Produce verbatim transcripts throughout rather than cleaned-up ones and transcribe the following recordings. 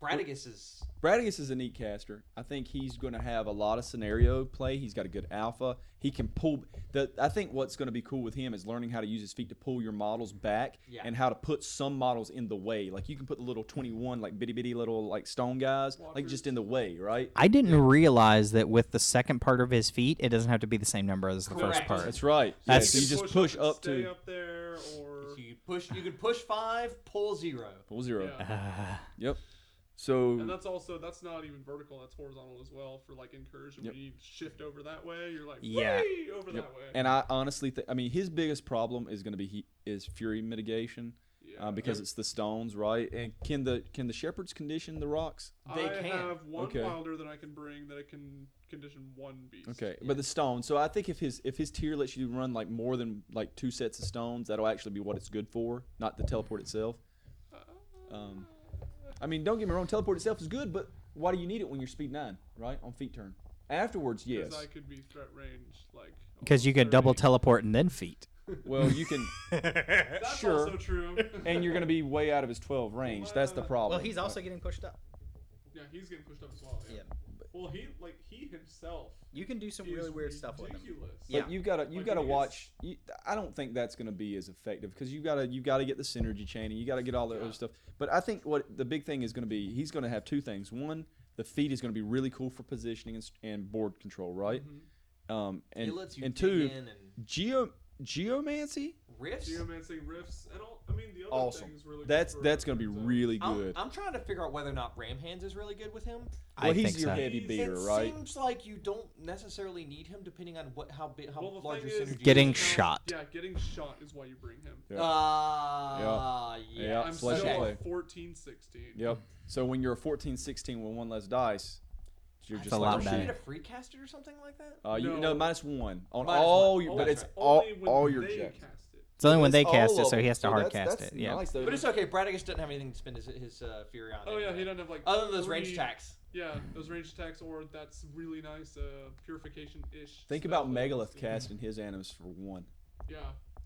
Bradigus is Bradigus is a neat caster. I think he's going to have a lot of scenario play. He's got a good alpha. He can pull. The I think what's going to be cool with him is learning how to use his feet to pull your models back Yeah. and how to put some models in the way. Like you can put the little twenty-one, like bitty bitty little like stone guys, like just in the way, right? I didn't realize that with the second part of his feet, it doesn't have to be the same number as the first Correct. part. That's right. That's- yeah, You so you can just push and up stay to up there, or so you push. You could push five, pull zero. full zero. Yeah. Yep. So and that's also that's not even vertical. That's horizontal as well for like incursion. Yep. When you shift over that way, you're like Yeah. "Whee!" over Yep. that way. And I honestly think, I mean, his biggest problem is going to be he, is fury mitigation, yeah. uh, because it's the stones, right? And can the can the shepherds condition the rocks? They I can. have one Okay. wilder that I can bring that I can condition one beast. Okay, but the stones. So I think if his if his tier lets you run like more than like two sets of stones, that'll actually be what it's good for, not the teleport itself. Um, I mean, don't get me wrong, teleport itself is good, but why do you need it when you're speed nine, right? On feet turn. Afterwards, yes. Because I could be threat range like. Because you could almost double thirty. teleport and then feet. Well, you can, That's sure. also true. and you're going to be way out of his twelve range. That's the problem. getting pushed up. Yeah, he's getting pushed up as well. Yeah. Well, he like he himself. You can do some is ridiculous. But you've got to you've Like, got to he gets- watch. You, I don't think that's going to be as effective because you got to you got to get the synergy chain and you got to get all the Yeah. other stuff. But I think what the big thing is going to be, he's going to have two things. One, the feet is going to be really cool for positioning and, s- and board control, right? Mm-hmm. Um, and it lets you and dig two, in and geo geomancy, riffs. Geomancy riffs and all. I mean, the other awesome. things really. good That's for that's going to be so- really I'm, good. I'm trying to figure out whether or not Ram Hands is really good with him. Well, I he's think your so. heavy It beater, right? seems like you don't necessarily need him depending on what how big how Well, the large thing your is, synergy Getting is. shot. Yeah, getting shot is why you bring him. Yeah. Uh, yeah. Yeah, I'm flesh still play. a fourteen, sixteen. Yep. So when you're a fourteen, sixteen with one less dice, you're That's just a like lot oh, Don't better. you shit. need a free caster or something like that? Uh, you No. no minus one on Minus all one. your, Oh, but that's it's right. all Only when all your they checks. cast it. It's only when they That's cast all it, so of he them. has to So hard that's- cast that's it. Yeah. nice, though. But it's okay. Bradigus doesn't have anything to spend his, his uh, Fury on. Oh yeah, anyway. he doesn't have like. Other than those range three- attacks. Yeah, those range attacks, or that's really nice uh, purification-ish. Think spell about that Megalith was- casting his animus for one. Yeah,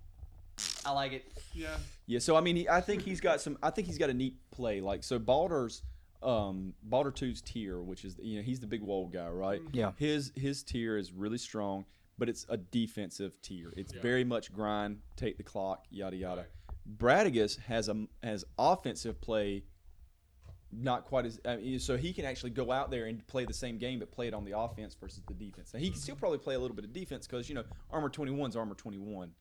I like it. yeah. Yeah, so I mean, he, I think he's got some. I think he's got a neat play. Like so, Baldur's, um, Baldur two's tier, which is you know he's the big wall guy, right? Yeah. His his tier is really strong, but it's a defensive tier. It's Yeah. very much grind, take the clock, yada yada. Right. Bradigus has a has offensive play. Not quite as I mean, so he can actually go out there and play the same game, but play it on the offense versus the defense. Now he can still probably play a little bit of defense because you know armor twenty-one is armor twenty-one.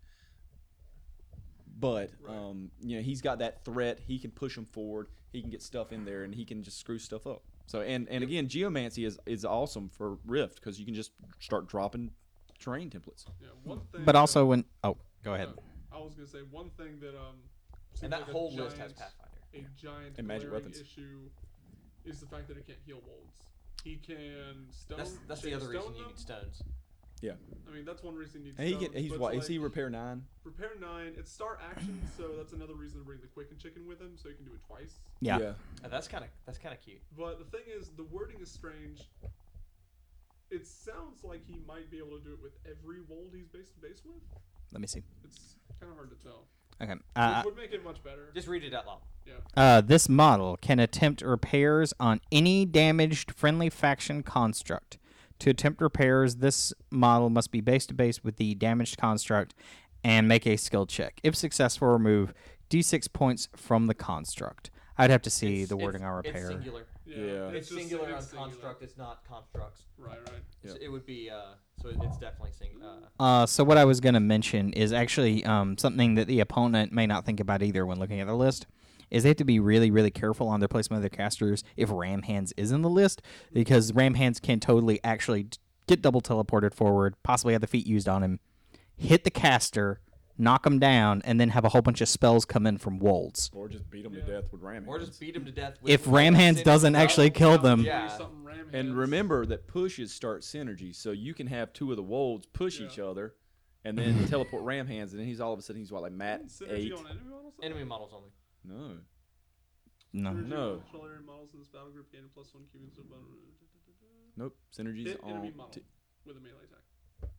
But Right. um, you know he's got that threat. He can push them forward. He can get stuff in there, and he can just screw stuff up. So and and again, geomancy is is awesome for Rift because you can just start dropping terrain templates. Yeah, one thing. But also uh, when oh, go ahead. uh, I was gonna say one thing that um. seems And that like a whole list has giant- Pathfinder. A giant And magic glaring weapons. issue is the fact that it can't heal wolves. He can stone. That's that's the shade other reason stone you them. need stones. Yeah, I mean, that's one reason you need and he stones. can. He's but what? like, Is he repair nine? Repair nine. It's star action, so that's another reason to bring the quicken chicken with him, so he can do it twice. Yeah. Uh, that's kind of that's kind of cute. But the thing is, the wording is strange. It sounds like he might be able to do it with every wold he's base to base with. Let me see. It's kind of hard to tell. Okay. Which Uh, would make it much better. Just read it out loud. Yeah. uh, this model can attempt repairs on any damaged friendly faction construct. To attempt repairs, this model must be base to base with the damaged construct and make a skill check. If successful, remove d six points from the construct. I'd have to see It's- the wording it's- on It's repair. singular. Yeah. Yeah. It's, just- singular it's on singular. construct. It's not constructs. Right, right. Yeah. So it would be uh. So it, it's definitely sing. Uh, Uh, so what I was going to mention is actually um, something that the opponent may not think about either when looking at the list, is they have to be really, really careful on their placement of their casters if Ram Hands is in the list, because Ram Hands can totally actually t- get double teleported forward, possibly have the feet used on him, hit the caster, knock him down, and then have a whole bunch of spells come in from wolds. Or just beat him Yeah. to death with ram or hands. just beat him to death. With If like Ram a Hands synergy doesn't spell. actually kill them, Yeah. Something ram And hands. remember that pushes start synergy, so you can have two of the wolves push Yeah. each other, and then teleport ram hands, and then he's all of a sudden he's what like Matt Synergy eight. on enemy models? enemy models only. No, no. Synergy No. on control area models in this battle group gain a plus one cubing so button. nope. Synergies Hit enemy on. model T- with a melee attack.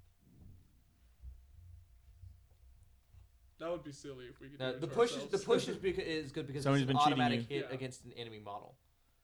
That would be silly if we could. Uh, do it the to push is ourselves. the push is, beca- is good because Somebody's it's an been cheating automatic you. hit Yeah. against an enemy model.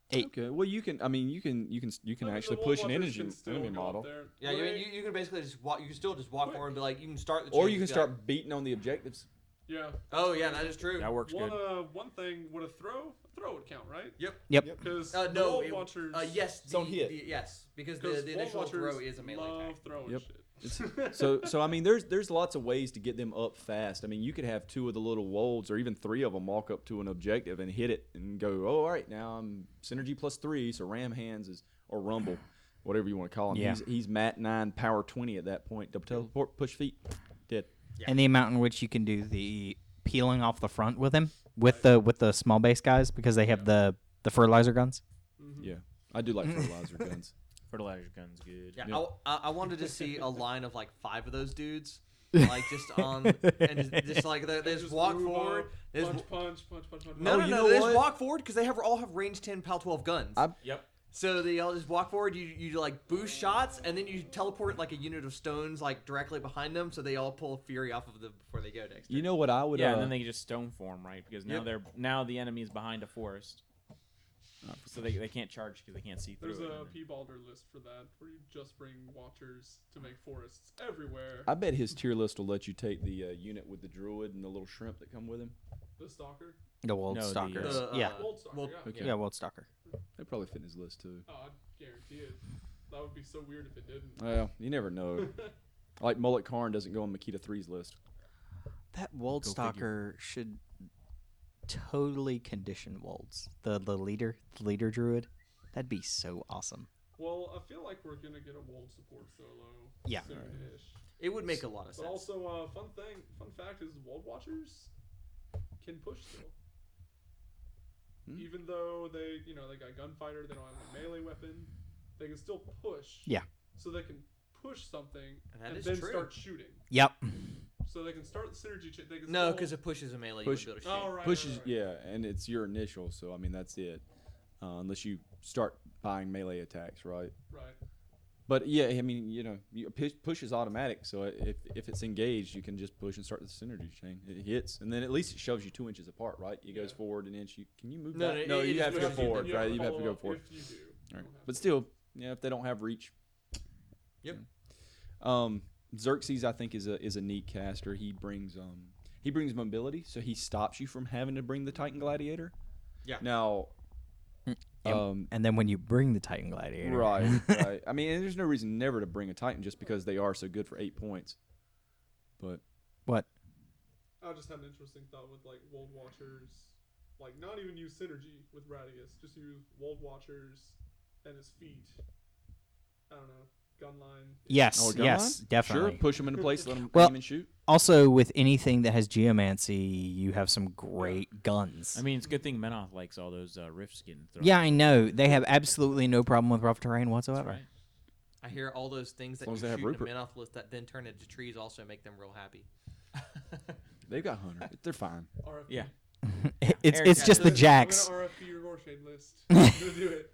Eight. Okay. Well, you can. I mean, you can. You can. You can I mean, the actually Wall push an Watchers energy can still enemy go up model, there. Yeah, But you, they- you, you can basically just walk. You can still just walk Wait. forward and be like, you can start the. or chain you can and be like, start beating on the objectives. yeah. Oh yeah, that is true. That works One good. uh, one thing would a throw a throw would count, right? Yep. Yep. Because Uh, the no. Wall it- Watchers. uh, yes. It's on the- hit. the- yes, because the, 'cause the Wall initial Watchers throw is a melee love attack. throwing Yep. shit. It's, so so I mean, there's there's lots of ways to get them up fast. I mean, you could have two of the little wolds, or even three of them, walk up to an objective and hit it and go, oh, all right, now I'm synergy plus three, so ram hands is or rumble, whatever you want to call him. Yeah. He's he's mat nine, power twenty at that point. Double teleport, push feet, dead. Yeah. And the amount in which you can do the peeling off the front with him, with the with the small base guys, because they have the the fertilizer guns. Mhm. Yeah, I do like fertilizer guns. Fertilizer gun's good. Yeah, Yeah. I, I wanted to see a line of like five of those dudes, like just on and just, just like they, they They just walk move forward. up, They just, punch, punch, punch, punch, punch. no, Oh, no, you no, know they what? just walk forward because they have all have range ten, PAL twelve guns. I- Yep. So they all just walk forward. You you like boost shots, and then you teleport like a unit of stones like directly behind them, so they all pull fury off of them before they go next. You know what I would? Yeah, uh, and then they can just stone form, right? Because now Yep. they're now the enemy is behind a forest, so they, they can't charge because they can't see through There's it. a and then- P-Balder list for that, where you just bring Watchers to make forests everywhere. I bet his tier list will let you take the uh, unit with the druid and the little shrimp that come with him. The Stalker. The Wold No, the, Stalkers. The, uh, yeah. Wold Stalker, Wold- yeah. Okay. Yeah, Wold Stalker. They probably fit in his list too. Oh, I guarantee it. That would be so weird if it didn't. Well, you never know. Like Mullet Karn doesn't go on Makita three's list. That Wold Go Stalker should totally condition Wolds. The the leader, the leader druid. That'd be so awesome. Well, I feel like we're gonna get a Wold support solo. Yeah. Soon-ish. It would make a lot of But sense. also, uh, fun thing, fun fact is Wold Watchers can push still. Hmm. Even though they, you know, they got gunfighter, they don't have a melee weapon, they can still push. Yeah. So they can push something That and is then true. start shooting. Yep. So they can start the synergy. Ch- they can No, still- because it pushes a melee. Push- you would be able to shoot. Oh, right. Pushes, right, right. yeah, and it's your initial, so I mean that's it. Uh, unless you start buying melee attacks, right? Right. But yeah, I mean, you know, you, push, push is automatic, so if if it's engaged, you can just push and start the synergy chain. It hits, and then at least it shoves you two inches apart, right? It goes Yeah. forward an inch. You can you move No, back? no, it- it you just have to go pushes you forward, You right? You have to follow go up forward. If you do. All right. You don't have But to. still, yeah, if they don't have reach. Yep. Um, Xerxes, I think, is a is a neat caster. He brings um he brings mobility, so he stops you from having to bring the Titan Gladiator. Yeah. Now, And, um, and then when you bring the Titan Gladiator, right, right. I mean, and there's no reason never to bring a Titan just because they are so good for eight points. But What? I just had an interesting thought with like Wold Watchers, like not even use synergy with Radius, just use Wold Watchers and his feet. I don't know, gun line. Yes, oh, gun yes, line? definitely. Sure, push them into place, let them Well- aim and shoot. Also, with anything that has geomancy, you have some great guns. I mean, it's a good thing Menoth likes all those uh, rifts getting thrown. yeah, I know. They have absolutely no problem with rough terrain That's whatsoever. right. I hear all those things that long you as they have shoot in Rupert. a Menoth list that then turn into trees also make them real happy. They've got Hunter. They're fine. R F P. Yeah. it's Eric, it's yeah, just the I'm jacks. gonna R F P your Rorschach list. I'm gonna do it.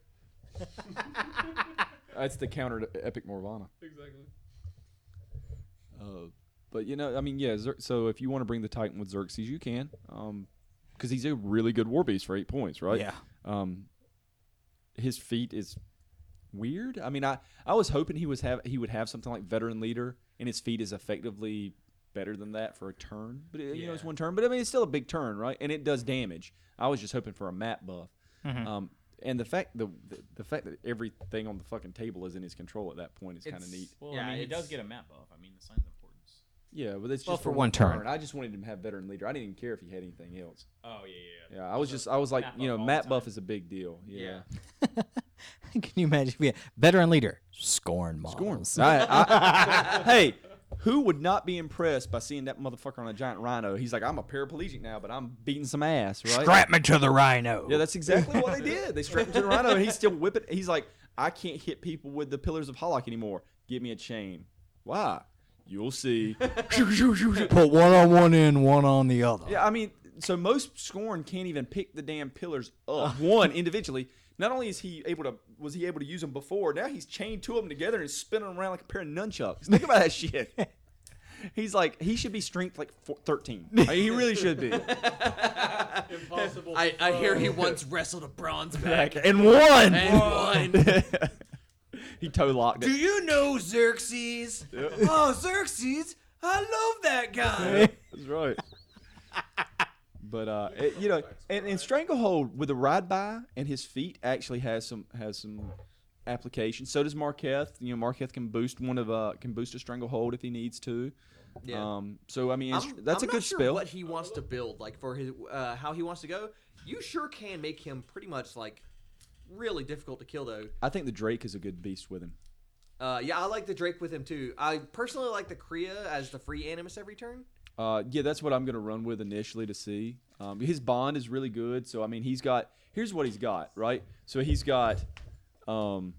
That's the counter to Epic Morvana. Exactly. Uh, but you know, I mean, yeah. Xer- so if you want to bring the Titan with Xerxes, you can, um, because he's a really good war beast for eight points, right? Yeah. Um, his feat is weird. I mean, I, I was hoping he was have he would have something like veteran leader, and his feat is effectively better than that for a turn. But it, you know, it's Yeah. one turn. But I mean, it's still a big turn, right? And it does damage. I was just hoping for a map buff. Mhm. Um, and the fact the, the the fact that everything on the fucking table is in his control at that point is kind of It's- neat. Well, Yeah, I mean, he does it's- get a map buff. I mean, the sign's importance. Yeah, but it's just Well, for for one one turn. turn. I just wanted him to have veteran leader. I didn't even care if he had anything else. Oh yeah, yeah. Yeah, I was So, just I was like, map you know, buff all map the buff time. is a big deal. Yeah. Can you imagine? If we had veteran leader, scorn Scorn. models. I, I, hey, who would not be impressed by seeing that motherfucker on a giant rhino? He's like, I'm a paraplegic now, but I'm beating some ass, right? Strap me to the rhino. Yeah, that's exactly what they did. They strapped him to the rhino, and he's still whipping. He's like, I can't hit people with the pillars of Halak anymore. Give me a chain. Why? You'll see. Put one on one end, one on the other. Yeah, I mean, so most Scorn can't even pick the damn pillars up one individually. Not only is he able to, was he able to use them before? Now he's chained two of them together and spinning them around like a pair of nunchucks. Think about that shit. He's like he should be strength like four, thirteen. I mean, he really should be. Impossible. I, to I hear throw. he once wrestled a bronze back and one. and won. He toe locked Do it. you know Xerxes? Oh, Xerxes! I love that guy. That's right. But uh, it, you know, and, and Stranglehold with the ride by and his feet actually has some has some application. So does Marketh. You know, Marketh can boost one of uh can boost a Stranglehold if he needs to. Yeah. Um. So I mean, it's, I'm, that's I'm a not good sure spell. What he wants to build, like for his uh, how he wants to go, you sure can make him pretty much like really difficult to kill though. I think the Drake is a good beast with him. Uh, yeah, I like the Drake with him too. I personally like the Kriya as the free animus every turn. Uh, yeah, that's what I'm going to run with initially to see. Um, his bond is really good. So, I mean, he's got – here's what he's got, right? So, he's got um,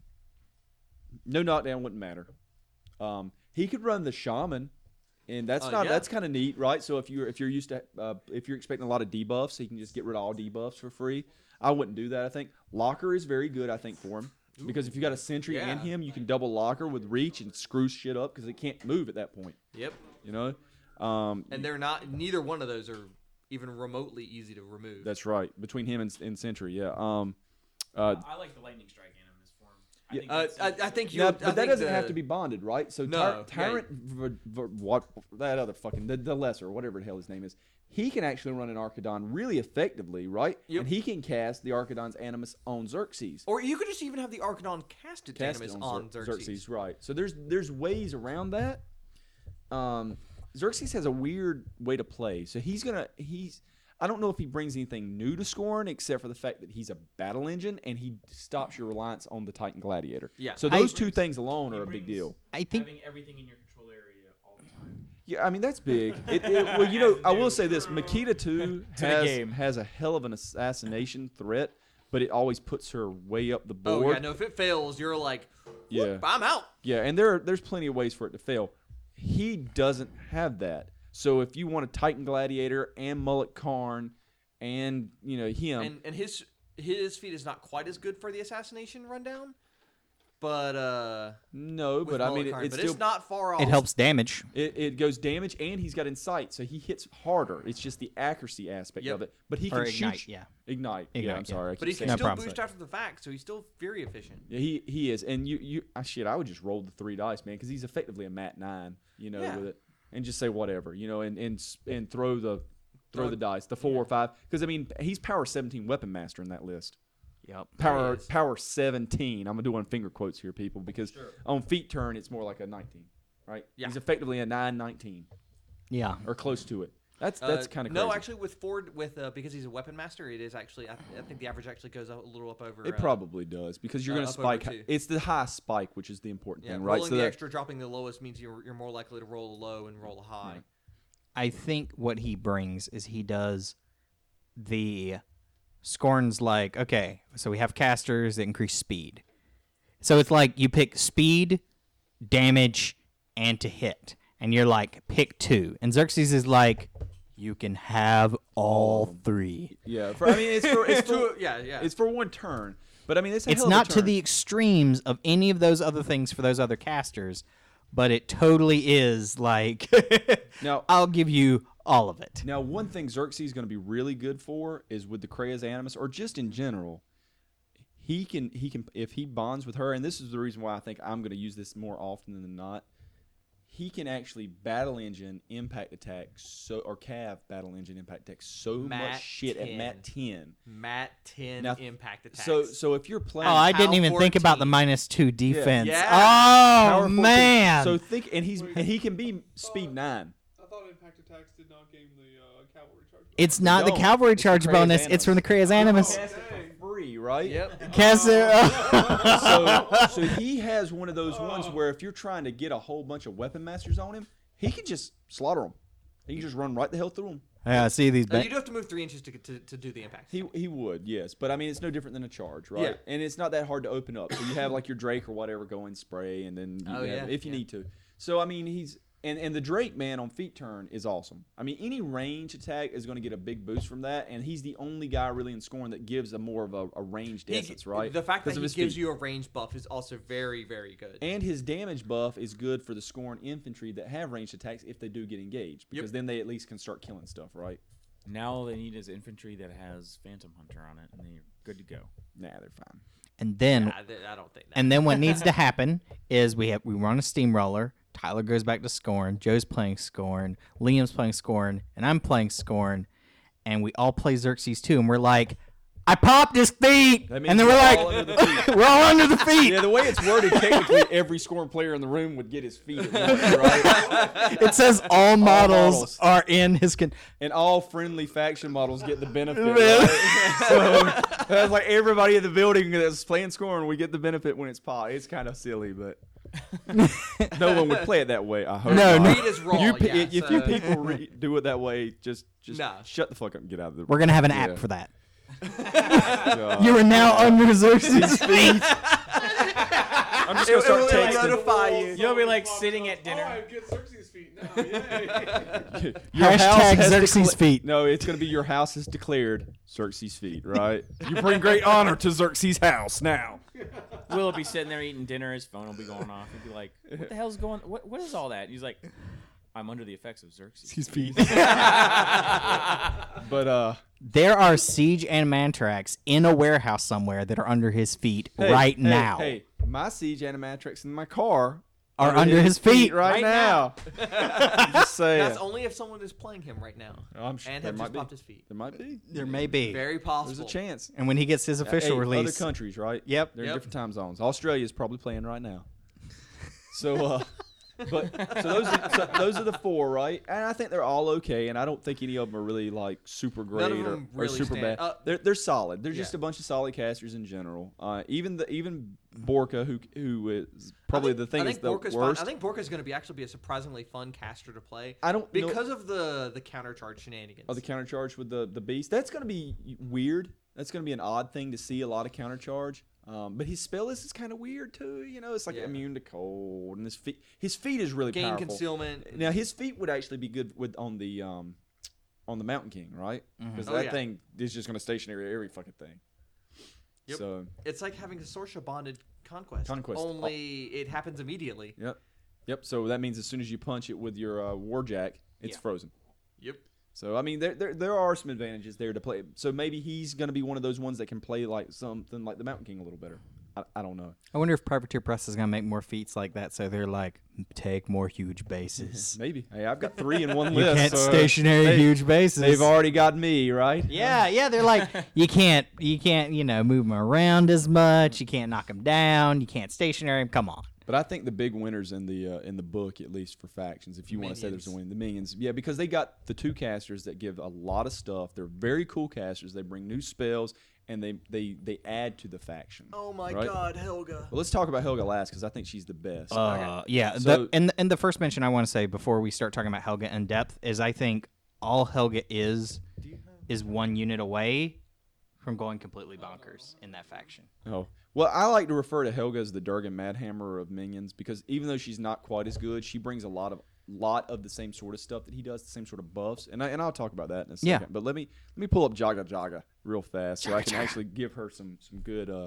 – no knockdown wouldn't matter. Um, he could run the Shaman, and that's Uh, not yeah. that's kind of neat, right? So, if you're if you're used to uh, – if you're expecting a lot of debuffs, he can just get rid of all debuffs for free. I wouldn't do that, I think. Locker is very good, I think, for him. Because if you got a Sentry yeah. and him, you can double Locker with Reach and screw shit up because it can't move at that point, Yep. you know? Um, And they're not. Neither one of those are even remotely easy to remove. That's right. Between him and, and Sentry, yeah. Um, uh, I like the lightning strike animus form. I Yeah. think Uh, that's- I, I think you. now, I but that think doesn't the- have to be bonded, right? So No, Ty- yeah. Tyrant, v- v- what that other fucking the, the lesser, whatever the hell his name is, he can actually run an Archidon really effectively, right? Yep. And he can cast the Archidon's Animus on Xerxes. Or you could just even have the Archidon casted Cast animus it on Xer- Xerxes. right? So there's there's ways around that. Um, Xerxes has a weird way to play. So he's gonna he's I don't know if he brings anything new to Scorn except for the fact that he's a battle engine and he stops your reliance on the Titan Gladiator. Yeah. So I- those two things alone He are a big brings deal. I think having everything in your control area all the time. Yeah, I mean that's big. It, it, well, you know, I will say this: Makita two the has game. has a hell of an assassination threat, but it always puts her way up the Oh board. yeah, no. If it fails, you're like, Yeah. "Whoop, I'm out. Yeah, and there are, there's plenty of ways for it to fail. He doesn't have that. So if you want a Titan Gladiator and Mullet Karn, and you know him, And and his his feat is not quite as good for the assassination rundown, but uh, no, with but I mean it, Mullikarn, it's but still it's not far off. it helps damage. it, it goes damage, and he's got Insight, so he hits harder. It's just the accuracy aspect Yep. of it. But he Or can ignite, shoot. yeah. Ignite. yeah, Ignite, I'm yeah. sorry. I But he keep can saying No still problem. boost after the fact, so he's still very efficient. Yeah, he he is, and you you ah, shit. I would just roll the three dice, man, because he's effectively a mat nine, you know, Yeah. with it, and just say whatever, you know, and and s- and throw the throw Throw the it- dice, the four or five, because I mean he's power seventeen weapon master in that list. Yep. Power is. power seventeen. I'm doing finger quotes here, people, because on feet turn it's more like a nineteen, right? Yeah. He's effectively a nine nineteen Yeah. or close to it. That's Uh, that's kind of no, actually, with Ford, with uh, because he's a weapon master, it is actually. I, I think the average actually goes a little up over. It uh, probably does because you're uh, going to up over spike. two. It's the high spike, which is the important Yeah, thing, rolling right? So the that, extra, dropping the lowest means you're you're more likely to roll a low and roll a high. I think what he brings is he does the Scorn's like, okay, so we have casters that increase speed. So it's like you pick speed, damage, and to hit. And you're like, pick two. And Xerxes is like, you can have all three. yeah, for, I mean it's for it's for, Two- yeah, yeah. It's for one turn, but I mean it's a It's hell of a not to turn. the extremes of any of those other things for those other casters, but it totally is like, Now- I'll give you all of it. Now, one thing Xerxes is going to be really good for is with the Krea's Animus, or just in general. He can he can if he bonds with her, and this is the reason why I think I'm going to use this more often than not. He can actually battle engine impact attack so or Cav battle engine impact attack so Mat much shit at ten. Mat ten. Mat ten Now, impact attacks. So so if you're playing, Oh, I didn't Power even think about the fourteen. minus two defense. Yeah. Oh Power fourteen. man! So think, and he's and he can be speed nine. I thought impact attacks did not gain the uh, cavalry charge. it's not the don't. cavalry It's the charge Krea's bonus. Animus. It's from the Krea's Animus. Cast it for free, right? yep. Cast it- so, so he has one of those ones where if you're trying to get a whole bunch of weapon masters on him, he can just slaughter them. He can just run right the hell through them. yeah, see these. Now, Ba- you do have to move three inches to, to, to do the impact. He he would, yes, but I mean it's no different than a charge, right? Yeah. And it's not that hard to open up. So you have like your Drake or whatever go and spray, and then you Oh, have- yeah, if you yeah. need to. So I mean he's And and the Drake man on feet turn is awesome. I mean, any range attack is going to get a big boost from that, and he's the only guy really in scoring that gives a more of a, a ranged He- essence, right? The fact that Because of he his gives feet. you a range buff is also very, very good. And his damage buff is good for the scoring infantry that have ranged attacks if they do get engaged, because Yep. then they at least can start killing stuff, right? Now all they need is infantry that has Phantom Hunter on it, and then you're good to go. Nah, they're fine. And then Nah, th- I don't think that. and then what needs to happen is we have we run a steamroller. Tyler goes back to Scorn. Joe's playing Scorn. Liam's playing Scorn, and I'm playing Scorn, and we all play Xerxes too. And we're like, I popped his feet, That and means then we're we're like, all under the feet. we're all under the feet. Yeah, the way it's worded, technically every scoring player in the room would get his feet at once, right? It says all models, models. are in his. Con- And all friendly faction models get the benefit. Really? Right? So that's like everybody in the building that's playing scoring, we get the benefit when it's pot. It's kind of silly, but no one would play it that way. I hope No, not. no. Read is raw. You, pe- yeah, if you so- people re- do it that way, just just Nah. shut the fuck up and get out of the. we're gonna have an Yeah. app for that. God. You are now under Xerxes' feet. I'm just It- gonna it start will texting. notify you. You'll be like sitting at Oh, dinner. I get Xerxes feet now. Yay. Your Hashtag house has Xerxes decla- feet. No, it's gonna be your house is declared Xerxes feet, right? You bring great honor to Xerxes' house now. Will will be sitting there eating dinner. His phone will be going off. He'll be like, "What the hell's going? What what is all that?" And he's like, "I'm under the effects of Xerxes." feet. But uh, There are siege animatrix in a warehouse somewhere that are under his feet hey, right hey, now. hey, my siege animatrix in my car Are under his feet right, right now. I'm just saying. That's only if someone is playing him right now I'm sure and there have might just be. popped his feet. There might be. There may be. Very possible. There's a chance. And when he gets his official Hey, release, Other countries, right? Yep. They're Yep. in different time zones. Australia is probably playing right now. So, uh, but so those are, so those are the four, right? And I think they're all okay. And I don't think any of them are really like super great None of or, them or really super stand- bad. uh, they're they're solid. They're just yeah. a bunch of solid casters in general. Uh, even the even Borka, who who is probably I think, the thing I is think the Borka's worst. Fun. I think Borka's going to be actually be a surprisingly fun caster to play I don't know. because of the the counter charge shenanigans. Oh, the countercharge with the the beast. That's going to be weird. That's going to be an odd thing to see, a lot of countercharge. Um, but his spell list is kind of weird too. You know, it's like Yeah. immune to cold, and his feet. His feet is really Gain powerful. concealment. Now his feet would actually be good with on the um, on the Mountain King, right? Because Oh, that yeah. thing is just going to stationary every fucking thing. Yep. So It's like having a Sorsha bonded conquest. Conquest. Only it happens immediately. yep, yep. So that means as soon as you punch it with your uh, Warjack, it's Yeah. frozen. Yep. So I mean, there, there there are some advantages there to play. So maybe he's going to be one of those ones that can play like something like the Mountain King a little better. I, I don't know. I wonder if Privateer Press is gonna make more feats like that, so they're like, take more huge bases. Maybe. Hey, I've got three in one You list. can't so stationary they- huge bases. They've already got me, right? Yeah, yeah. They're like, you can't, you can't, you know, move them around as much. You can't knock them down. You can't stationary them. Come on. But I think the big winners in the uh, in the book, at least for factions, if you want to say there's a Minions. win, the minions. Yeah, because they got the two casters that give a lot of stuff. They're very cool casters. They bring new spells and they they they add to the faction. Oh my Right? God, Helga. Well, let's talk about Helga last because I think she's the best. Uh, yeah. So- the, and and the first mention I want to say before we start talking about Helga in depth is I think all Helga is is one unit away from going completely bonkers in that faction. Oh. Well, I like to refer to Helga as the Durgan Madhammer of minions because even though she's not quite as good, she brings a lot of lot of the same sort of stuff that he does, the same sort of buffs, and I, and I'll talk about that in a second. Yeah. But let me let me pull up Jaga Jaga real fast so I can actually give her some some good. uh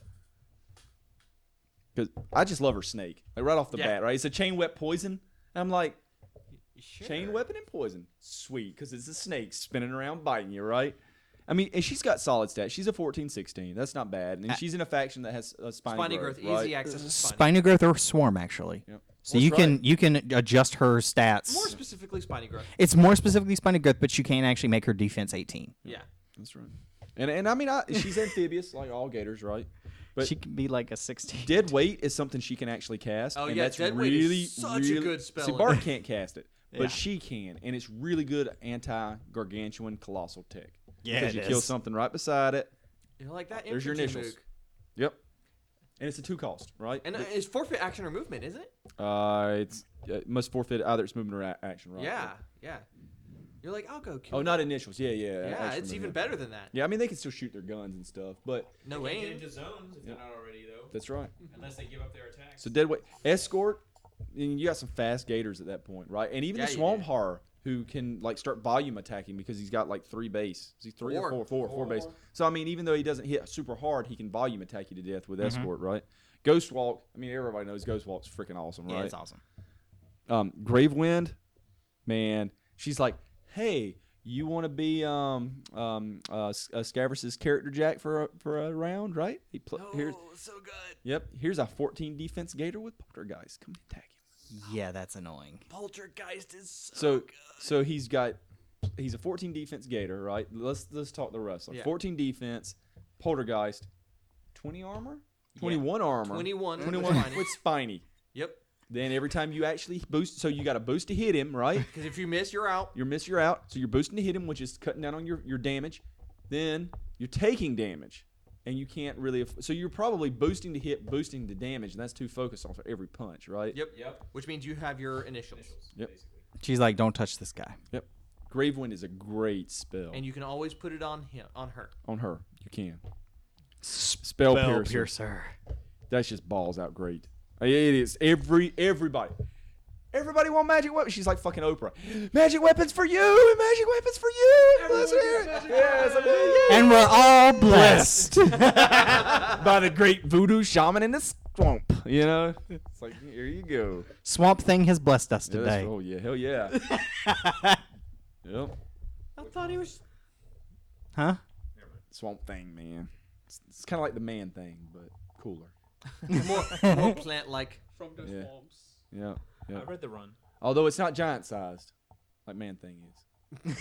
Because I just love her snake, like right off the Yeah. bat. Right, it's a chain whip poison. I'm like Sure. chain weapon and poison, sweet, because it's a snake spinning around biting you, right? I mean, and she's got solid stats. She's a fourteen sixteen. That's not bad. And she's in a faction that has a spiny, Spiny growth, growth, right? easy access to spiny. Spiny growth or swarm actually. Yep. So Well, you that's can right. you can adjust her stats. More specifically, spiny growth. It's more specifically spiny growth, but you can actually make her defense eighteen. Yeah. That's right. And and I mean, I, she's amphibious like all gators, right? But She can be like a sixteen. dead weight is something she can actually cast. Oh, and yeah, that's dead weight is really such a really, good spell See, in Bart there. can't cast it, but Yeah. she can, and it's really good anti-gargantuan colossal tick. Yeah, because it you kill is. something right beside it. You know, like that. There's your infantry initials. moog. Yep. And it's a two cost, right? And uh, it's forfeit action or movement, isn't it? uh, it's uh, it must forfeit either its movement or a- action, right? Yeah, yeah. You're like, I'll go kill. Oh, not initials. Yeah, yeah. Yeah, action it's movement. even better than that. Yeah, I mean they can still shoot their guns and stuff, but No They can't get aim. into zones if they're not already though, that's right. unless they give up their attacks. So dead weight escort and you got some fast gators at that point, right? And even Yeah, the you swamp do. horror who can like start volume attacking because he's got like three base. Is he three Four. or four? Four, four, Four. base. So I mean, even though he doesn't hit super hard, he can volume attack you to death with Mhm. escort, right? Ghost Walk. I mean, everybody knows Ghost Walk's freaking awesome, Yeah, right? it's awesome. Um, Gravewind, man, she's like, hey, you want to be um um uh, S- uh Scavrous' character Jack for a, for a round, right? He pl- here's Oh, so good. yep, here's a fourteen defense gator with Poltergeist. Come attack him. Yeah, that's annoying. Poltergeist is so, So good. so he's got he's a fourteen defense gator, right? Let's let's talk the rest. Like Yeah. fourteen defense, Poltergeist, twenty armor, twenty-one armor, twenty-one. with twenty-one Spiny. with spiny. Yep. Then every time you actually boost, so you got a boost to hit him, right? Because if you miss, you're out. You're miss, you're out. So you're boosting to hit him, which is cutting down on your, your damage. Then you're taking damage, and you can't really. Aff- so you're probably boosting to hit, boosting to damage, and that's two focus on for every punch, right? Yep. Yep. Which means you have your initials. Yep. She's like, don't touch this guy. Yep. Gravewind is a great spell. And you can always put it on him, on her. on her, you can. Spell, piercer. piercer. That's just balls out great. It is every everybody. Everybody want magic weapons. She's like fucking Oprah. Magic weapons for you. Magic weapons for you. Let's hear it. Yes, I mean, yeah. And we're all blessed. By the great voodoo shaman in the swamp. You know, it's like here you go. Swamp Thing has blessed us Yeah, that's- today. oh yeah, hell yeah. Yep. I thought he was. Huh? Swamp thing, man. It's, it's kind of like the man thing, but cooler. more, more plant-like. From the Yeah. swamps. Yeah. Yeah. I read the run. Although it's not giant sized, like man thing is.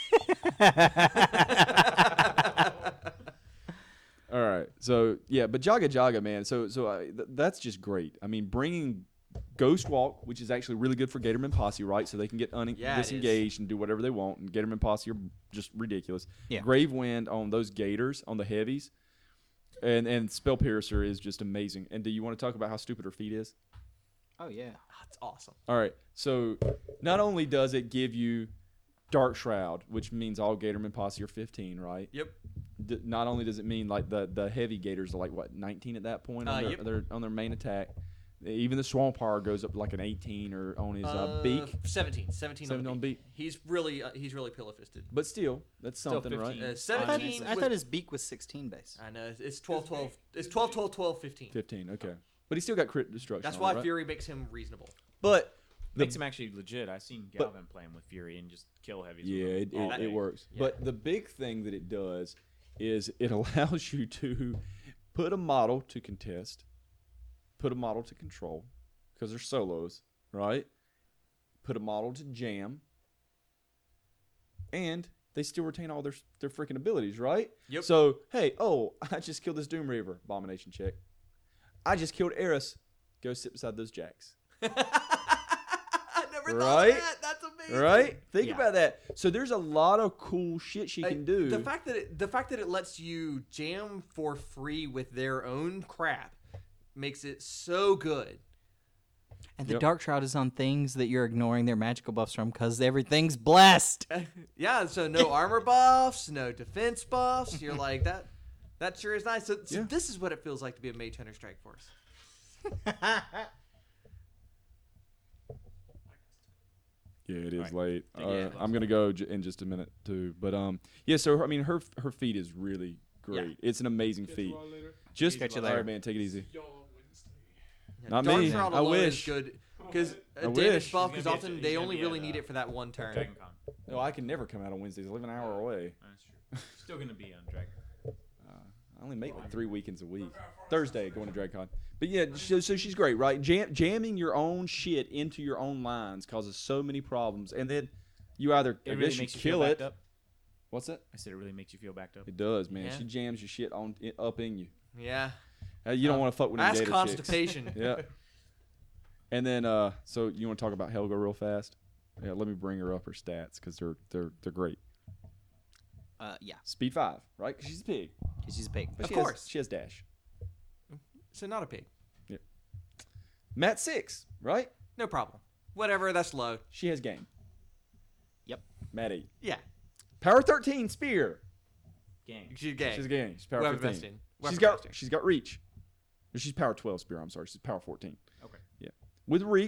All right. So yeah, but Jaga Jaga, man. So so uh, th- that's just great. I mean, bringing Ghost Walk, which is actually really good for Gatorman Posse, right? So they can get un- Yeah, it is. disengaged and do whatever they want. And Gatorman Posse are just ridiculous. Yeah. Gravewind on those Gators on the heavies, and and Spell Piercer is just amazing. And do you want to talk about how stupid her feet is? Oh, yeah. That's awesome. All right. So not only does it give you Dark Shroud, which means all Gatorman Posse are fifteen, right? Yep. D- not only does it mean like the, the heavy Gators are like what nineteen at that point on, Uh, their, yep. their on their main attack. Even the Swamp Power goes up to like an eighteen or on his uh, Uh, beak. seventeen. seventeen, Seventeen on on the beak. beak. He's really, uh, he's really pillow-fisted. But still, that's Still something, right? fifteen. Uh, I thought, seventeen. his, I with- thought his beak was sixteen base. I know. It's twelve, twelve. It's twelve, twelve, twelve, fifteen. fifteen. Okay. But he still got crit destruction. That's on why it, right? Fury makes him reasonable. But the- Makes him actually legit. I seen But- Galvin playing with Fury and just kill heavies. Yeah, with it, him all it, day. it works. Yeah. But the big thing that it does is it allows you to put a model to contest, put a model to control, because they're solos, right? Put a model to jam, and they still retain all their their freaking abilities, right? Yep. So, hey, oh, I just killed this Doom Reaver. Abomination check. I just killed Eris. Go sit beside those jacks. I never Right? thought of that. That's amazing. Right? Think Yeah. about that. So there's a lot of cool shit she Like, can do. The fact that it, the fact that it lets you jam for free with their own crap makes it so good. And the Yep. Dark Shroud is on things that you're ignoring their magical buffs from because everything's blessed. Yeah, so no armor buffs, no defense buffs. You're like that. That sure is nice. So, so Yeah. this is what it feels like to be a Mage Hunter Strike Force. Yeah, it is Right. late. Yeah, Uh, yeah. I'm gonna go j- in just a minute too, but um, yeah. So I mean, her her feat is really great. It's an amazing Catch feat. you all later. Just Catch you all later. right, man. Take it easy. See y'all on Wednesday. Yeah, Not Dark me. Shroud I alone wish. is good because I a damage wish. buff He's because gonna be often at- they he's only gonna be really at, need uh, it for that one turn. Dragon Con. No, I can never come out on Wednesdays. I live an hour away. That's true. Still gonna be on Dragon. I only make like three weekends a week. Thursday going to DragCon. But yeah, so, so she's great, right? Jam, jamming your own shit into your own lines causes so many problems, and then you either It I really guess makes you you kill feel it. backed up. What's that? I said it really makes you feel backed up. It does, man. Yeah. She jams your shit on it, up in you. Yeah. Uh, you don't Um, want to fuck with them Ask gator constipation. chicks. Yeah. And then, uh, so you want to talk about Helga real fast? Yeah, let me bring her up her stats because they're they're they're great. Uh, yeah, Speed five, right? 'Cause she's a pig. 'cause she's a pig. But Of she course. has, she has dash. So not a pig. Matt six, right? No problem. Whatever. That's low. She has game. Yep. Matt eight. Yeah. Power thirteen spear. Gang. She's gay. She's a game. She's power Weapon fifteen. vesting. She's Weapon got vesting. she's got reach. Or she's power twelve spear. I'm sorry. She's power fourteen. Okay. Yeah. With reach,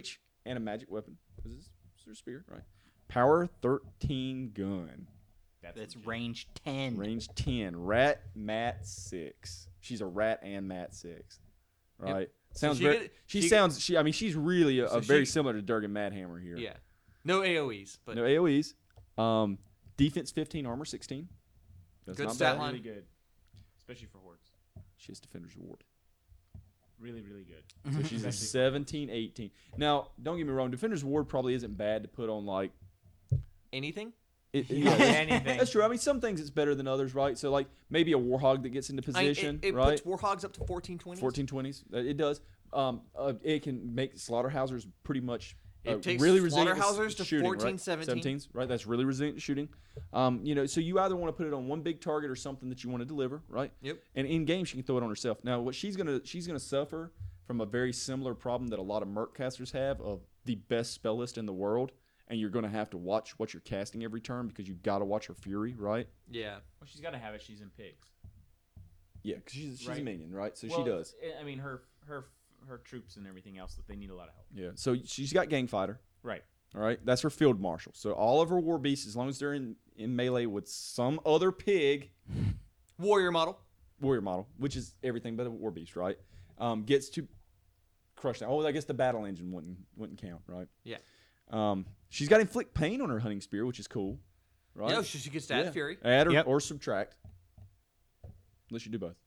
and a magic weapon. This is their spear, right? Power thirteen gun. That's It's legit. range ten. Range ten. Rat Mat six. She's a rat and Mat six. Right? Sounds she very. get- she, she- sounds. She. I mean, she's really a, So a very she- similar to Durgan Madhammer here. Yeah. No A O Es, but No A O Es. Um, defense fifteen, armor sixteen. That's Good not stat bad. line. Really good, especially for hordes. She has Defender's Award. Really, really good. So she's a Especially for seventeen, eighteen. Now, don't get me wrong. Defender's Award probably isn't bad to put on like. anything? It, Yeah, yeah, anything. that's true. I mean, some things it's better than others, right? So like maybe a Warhog that gets into I mean, position, it, it right? puts Warhogs up to fourteen twenty. fourteen twenties. Uh, It does. Um, uh, it can make slaughterhousers pretty much. Uh, It takes really resilient to s- slaughterhousers to shooting, fourteen, right? seventeen. seventeens, right? That's really resilient to shooting. Um, you know, so you either want to put it on one big target or something that you want to deliver, right? Yep. And in game, she can throw it on herself. Now, what she's gonna she's gonna suffer from a very similar problem that a lot of merc casters have of the best spell list in the world, and you're gonna have to watch what you're casting every turn because you got to watch her fury, right? Yeah. Well, she's got to have it. She's in pigs. Yeah, because she's she's a Right. minion, right? So Well, she does. I mean, her her her troops and everything else that they need a lot of help. Yeah. So she's got gang fighter. Right. All right, that's her field marshal. So all of her war beasts, as long as they're in, in melee with some other pig Warrior model. warrior model, which is everything but a war beast, right? Um, gets to crush them. Oh, I guess the battle engine wouldn't wouldn't count, right? Yeah. Um, she's got inflict pain on her hunting spear, which is cool, right? Yeah, she, she gets to add Yeah. Fury. Add or, Yep. or subtract. Unless you do both.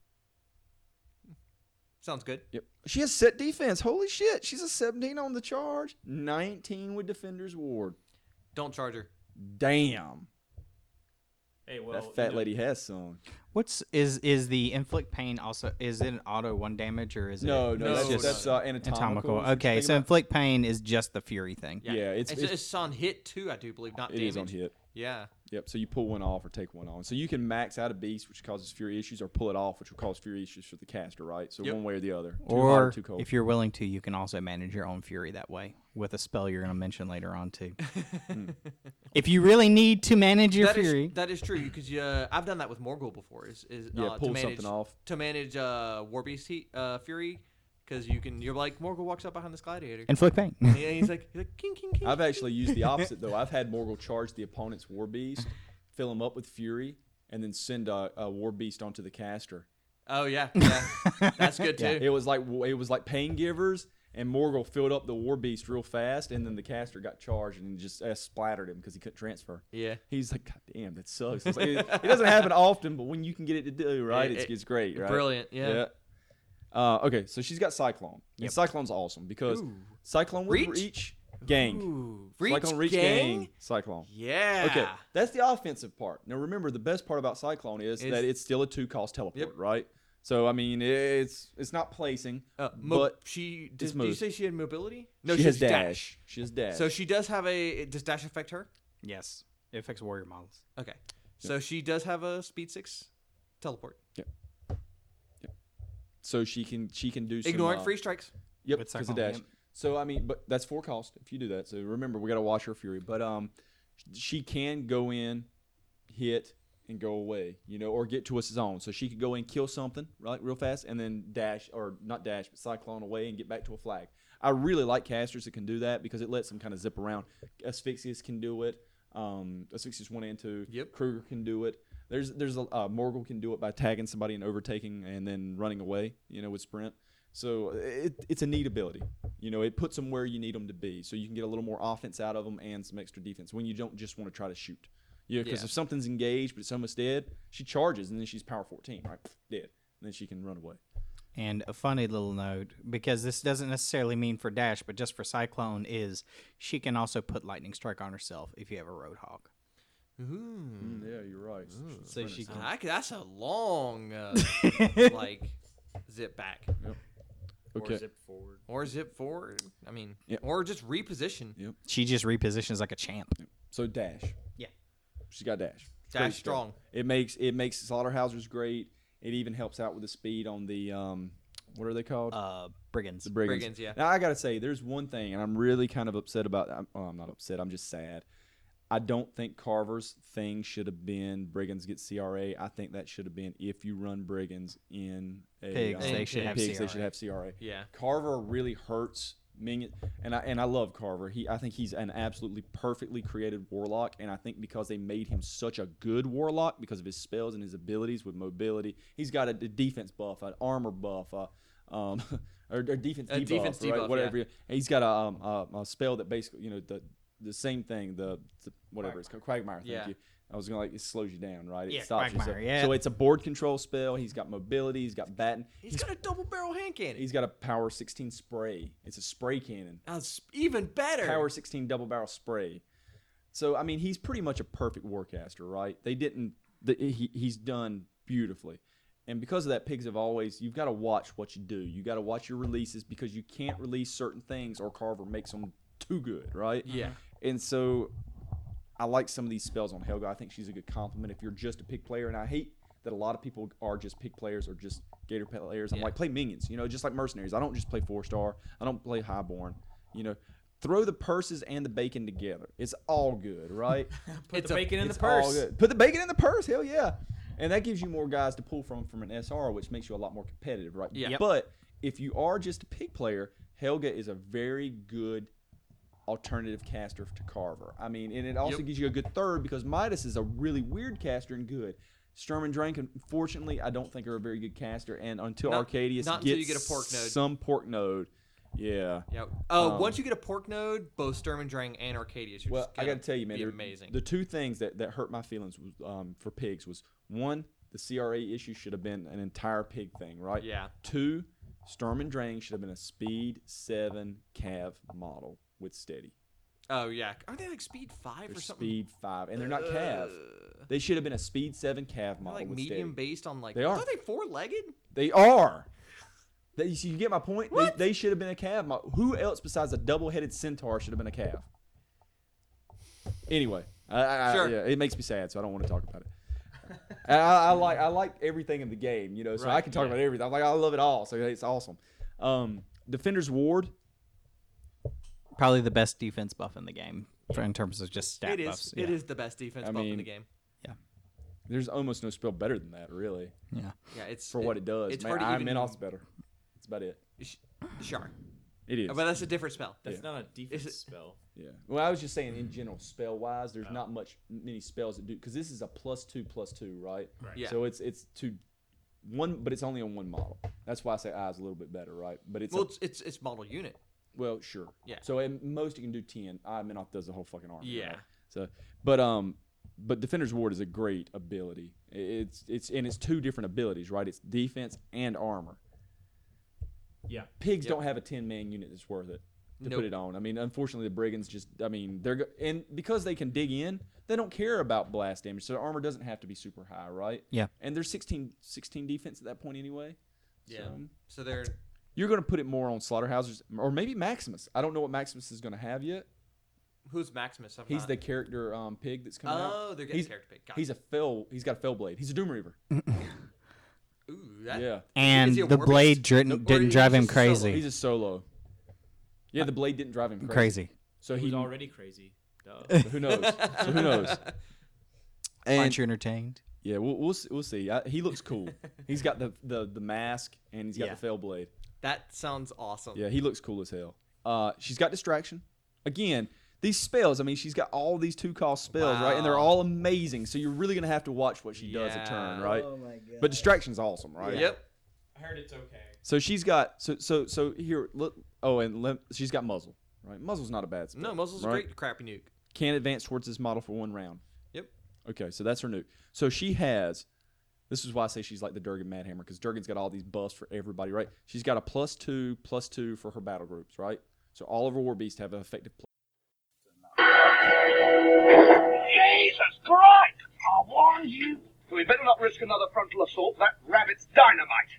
Sounds good. Yep. She has set defense. Holy shit. She's a seventeen on the charge. nineteen with Defender's Ward. Don't charge her. Damn. Hey, well, that fat you know, lady has some. What's is is the inflict pain also is it an auto one damage or is No, it no, No, that's, it's that's uh, anatomical. anatomical? Okay, so inflict pain is just the fury thing. Yeah, it's, It's, it's, it's on hit too, I do believe, not it damage. is on hit. Yeah. Yep. So you pull one off or take one on. So you can max out a beast, which causes fury issues, or pull it off, which will cause fury issues for the caster, right? So Yep. one way or the other. Too hot Or too cold. if you're willing to, you can also manage your own fury that way with a spell you're going to mention later on too. If you really need to manage your That is- fury, that is true because uh, I've done that with Morgul before. Is is Yeah, uh, pull to manage, something off. to manage uh, Warbeast heat, uh, Fury, because you can. You're like Morgul walks up behind this gladiator, inflict pain. and he's like, he's like, king, king, king. I've actually used the opposite though. I've had Morgul charge the opponent's war beast, fill him up with fury, and then send a, a war beast onto the caster. Oh yeah, yeah, that's good too. It was like it was like pain givers, and Morgul filled up the war beast real fast, and then the caster got charged and just uh, splattered him because he couldn't transfer. Yeah. He's like, God damn, that sucks. It's like, it, it doesn't happen often, but when you can get it to do, right, It- it's, it- it's great, right? Brilliant. Yeah. Uh, okay, so she's got Cyclone. And Yep. Cyclone's awesome because Ooh. Cyclone with Reach? reach, gang. Ooh. Reach Cyclone reach gang? gang. Cyclone. Yeah. Okay, that's the offensive part. Now remember, the best part about Cyclone is Is- that it's still a two-cost teleport, Yep. right? So I mean, it's it's not placing, Uh, mo- but she it's did, did you moved. say she had mobility? No, she has has dash. She has dash. So she does have a. Does dash affect her? Yes, it affects warrior models. Okay. So she does have a speed six teleport. so she can she can do some, Ignoring uh, free strikes. Yep, With because of Cyclone, dash. yep. So I mean, but that's four cost if you do that. So remember, we got to watch her fury. But um, she can go in, hit, and go away. You know, or get to a zone. So she could go in, kill something, right, real fast, and then dash or not dash, but cyclone away and get back to a flag. I really like casters that can do that because it lets them kind of zip around. Asphyxius can do it. Um, Asphyxius one and two. Yep. Kruger can do it. There's there's a uh, Morgul can do it by tagging somebody and overtaking and then running away. You know, with sprint. So it, it's a neat ability. You know, it puts them where you need them to be, so you can get a little more offense out of them and some extra defense when you don't just want to try to shoot. Yeah, because Yeah. if something's engaged but it's almost dead, she charges and then she's power fourteen, right? Dead. And then she can run away. And a funny little note, because this doesn't necessarily mean for dash, but just for Cyclone, is she can also put lightning strike on herself if you have a Roadhog. Ooh. Yeah, you're right. So she can. I could, that's a long, uh, like, zip back Okay. Or zip forward. or zip forward. I mean, Yeah. or just reposition. Yep. She just repositions like a champ. So dash. Yeah. She's got dash. It's Dash great stuff. strong. It makes it makes slaughterhousers great. It even helps out with the speed on the um, what are they called? Uh, brigands. the brigands. Brigands, yeah. Now I gotta say, there's one thing, and I'm really kind of upset about. I'm, oh, I'm not upset. I'm just sad. I don't think Carver's thing should have been brigands get C R A. I think that should have been if you run brigands in a Pigs, um, they should in have pigs, C R A. they should have C R A. Yeah. Carver really hurts Minion, and I and I love Carver. He I think he's an absolutely perfectly created warlock, and I think because they made him such a good warlock because of his spells and his abilities with mobility, he's got a, a defense buff, an armor buff, uh, um, or, or defense A debuff, defense right? debuff, whatever. yeah. He's got a, um, a a spell that basically you know the the same thing, the, the whatever it's called, Quagmire. Thank Yeah. you. I was gonna like it slows you down, right? It Yeah, stops you. So, Quagmire, yeah. so it's a board control spell. He's got mobility. He's got batten. He's got a double barrel hand cannon. He's got a power sixteen spray. It's a spray cannon. That's even better. Power sixteen double barrel spray. So I mean, he's pretty much a perfect warcaster, right? They didn't. The, he he's done beautifully, and because of that, pigs have always. You've got to watch what you do. You got to watch your releases because you can't release certain things or Carver makes them too good, right? Yeah. And so, I like some of these spells on Helga. I think she's a good compliment if you're just a pig player, and I hate that a lot of people are just pig players or just Gator players. I'm Yeah. like, play minions, you know, just like mercenaries. I don't just play four star. I don't play highborn. You know, throw the purses and the bacon together. It's all good, right? Put It's the a- bacon in It's the purse. all good. Put the bacon in the purse. Hell yeah. And that gives you more guys to pull from from an S R, which makes you a lot more competitive, right? Yeah. Yep. But if you are just a pig player, Helga is a very good alternative caster to Carver. I mean, and it also Yep. gives you a good third because Midas is a really weird caster and good. Sturm and Drake, unfortunately, I don't think are a very good caster. And until Not- Arcadius not gets until you get a pork node. some pork node, yeah. Yeah. Oh, Um, once you get a pork node, both Sturm and Drang and Arcadius, you're Well, just I gonna got to tell you, man, be there- amazing. the two things that, that hurt my feelings was, um, for pigs was one, the C R A issue should have been an entire pig thing, right? Yeah. Two, Sturm and Drang should have been a speed seven cav model with steady. Oh yeah, aren't they like speed five They're or something? speed five, and they're not cav. Uh, They should have been a speed seven cav they're model like with medium steady. based on like. They are. Are they four legged? They are. They, so you get my point? They, What? they should have been a cav model. Who else besides a double-headed centaur should have been a cav? Anyway, I, I, Sure. yeah, it makes me sad, so I don't want to talk about it. I, I like I like everything in the game, you know, so I Right, can talk yeah. about everything. I'm like I love it all, so it's awesome. Um, Defender's Ward, Probably the best defense buff in the game for, in terms of just stat It is. buffs. It yeah. is the best defense I buff in mean, the game. there's almost no spell better than that, really, Yeah. Yeah, it's for what it does. It's Man, hard to I'm even. in also better. That's about it. Sh- Sure, It is. but that's a different spell. That's Yeah. not a defense it- spell. Yeah. Well, I was just saying in general, spell wise, there's not much many spells that do because this is a plus two plus two, right? Right. Yeah. So it's it's two, one, but it's only on one model. That's why I say I is a little bit better, right? But it's Well, a, it's, it's it's model unit. well, sure. Yeah. So at most you can do ten. I Minoth does the whole fucking army. Yeah. Right? So, but um, but Defender's Ward is a great ability. It's it's and it's two different abilities, right? It's defense and armor. Yeah. Pigs Yep. don't have a ten man unit that's worth it to Nope. put it on. I mean, unfortunately, the brigands just, I mean, they're, go- and because they can dig in, they don't care about blast damage. So the armor doesn't have to be super high, right? Yeah. And there's sixteen, sixteen defense at that point anyway. Yeah. So So they're you're going to put it more on Slaughterhouses or maybe Maximus. I don't know what Maximus is going to have yet. who's Maximus? I'm He's not- the character um, pig that's coming out. Oh, they're getting He's- character pick. Got He's a fell, he's got a fell blade. He's a Doom Reaver. it. Ooh, that, Yeah. And Is he a the war blade beast? didn't, Or didn't he's drive him just a solo? crazy. He's a solo. Yeah, the blade didn't drive him crazy. Crazy. So He's he, already crazy. Duh. who knows? So who knows? Aren't you entertained? Yeah, we'll we'll, see- we'll see. I, he looks cool. He's got the, the, the mask and he's got Yeah. the fell blade. That sounds awesome. Yeah, he looks cool as hell. Uh, she's got distraction. Again, these spells. I mean, she's got all these two cost spells, right? And they're Wow. all amazing. So you're really gonna have to watch what she does a turn, Yeah. right? Oh my god. But distraction's awesome, right? Yep. I heard it's okay. So she's got so so so here. Look. Oh, and lem, she's got muzzle, right? Muzzle's not a bad spell. No, Muzzle's a right? great crappy nuke. Can advance towards this model for one round. Yep. Okay, so that's her nuke. So she has. This is why I say she's like the Durgan Madhammer, because Durgan's got all these buffs for everybody, right? She's got a plus two, plus two for her battle groups, right? So all of her war beasts have an effective. Plus. Jesus Christ! I warned you. We better not risk another frontal assault. That rabbit's dynamite.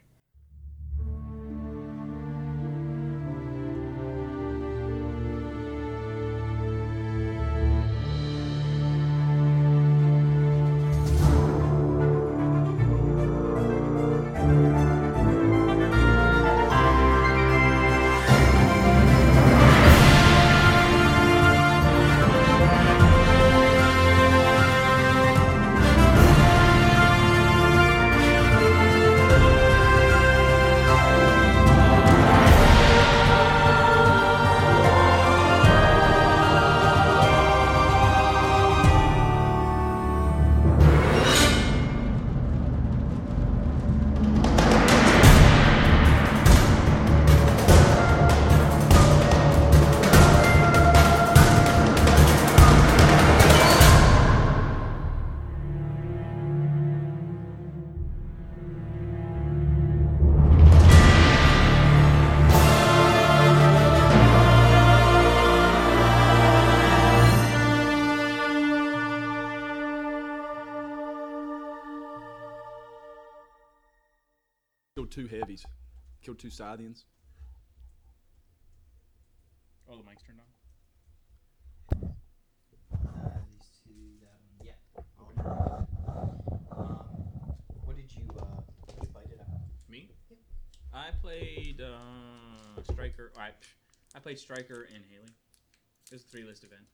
two heavies. Killed two Scythians. Oh, the mic's turned on. Uh, these two, that one, yeah. I'll- Um, what did you, uh, what did you play today? Me? I played uh, Striker. I I played Striker and Haley. It was a three list event.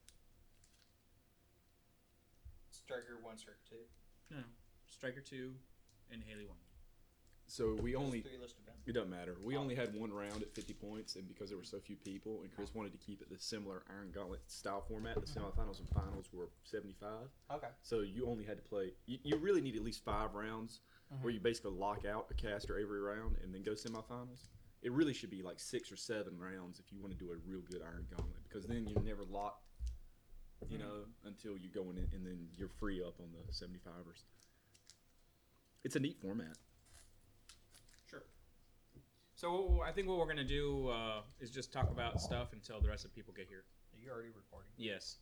Striker one, Striker two. No, no. Striker two and Haley one. So we only. Three list event. It doesn't matter. We only had one round at fifty points, and because there were so few people, and Chris wanted to keep it the similar Iron Gauntlet style format, the semifinals and finals were seventy-five. Okay. So you only had to play. You, you really need at least five rounds, where you basically lock out a caster every round and then go semifinals. It really should be like six or seven rounds if you want to do a real good Iron Gauntlet, because then you're never locked, you know, until you go in, and then you're free up on the seventy-fivers. It's a neat format. Sure. So I think what we're gonna do uh, is just talk about stuff until the rest of the people get here. Are you already recording? Yes.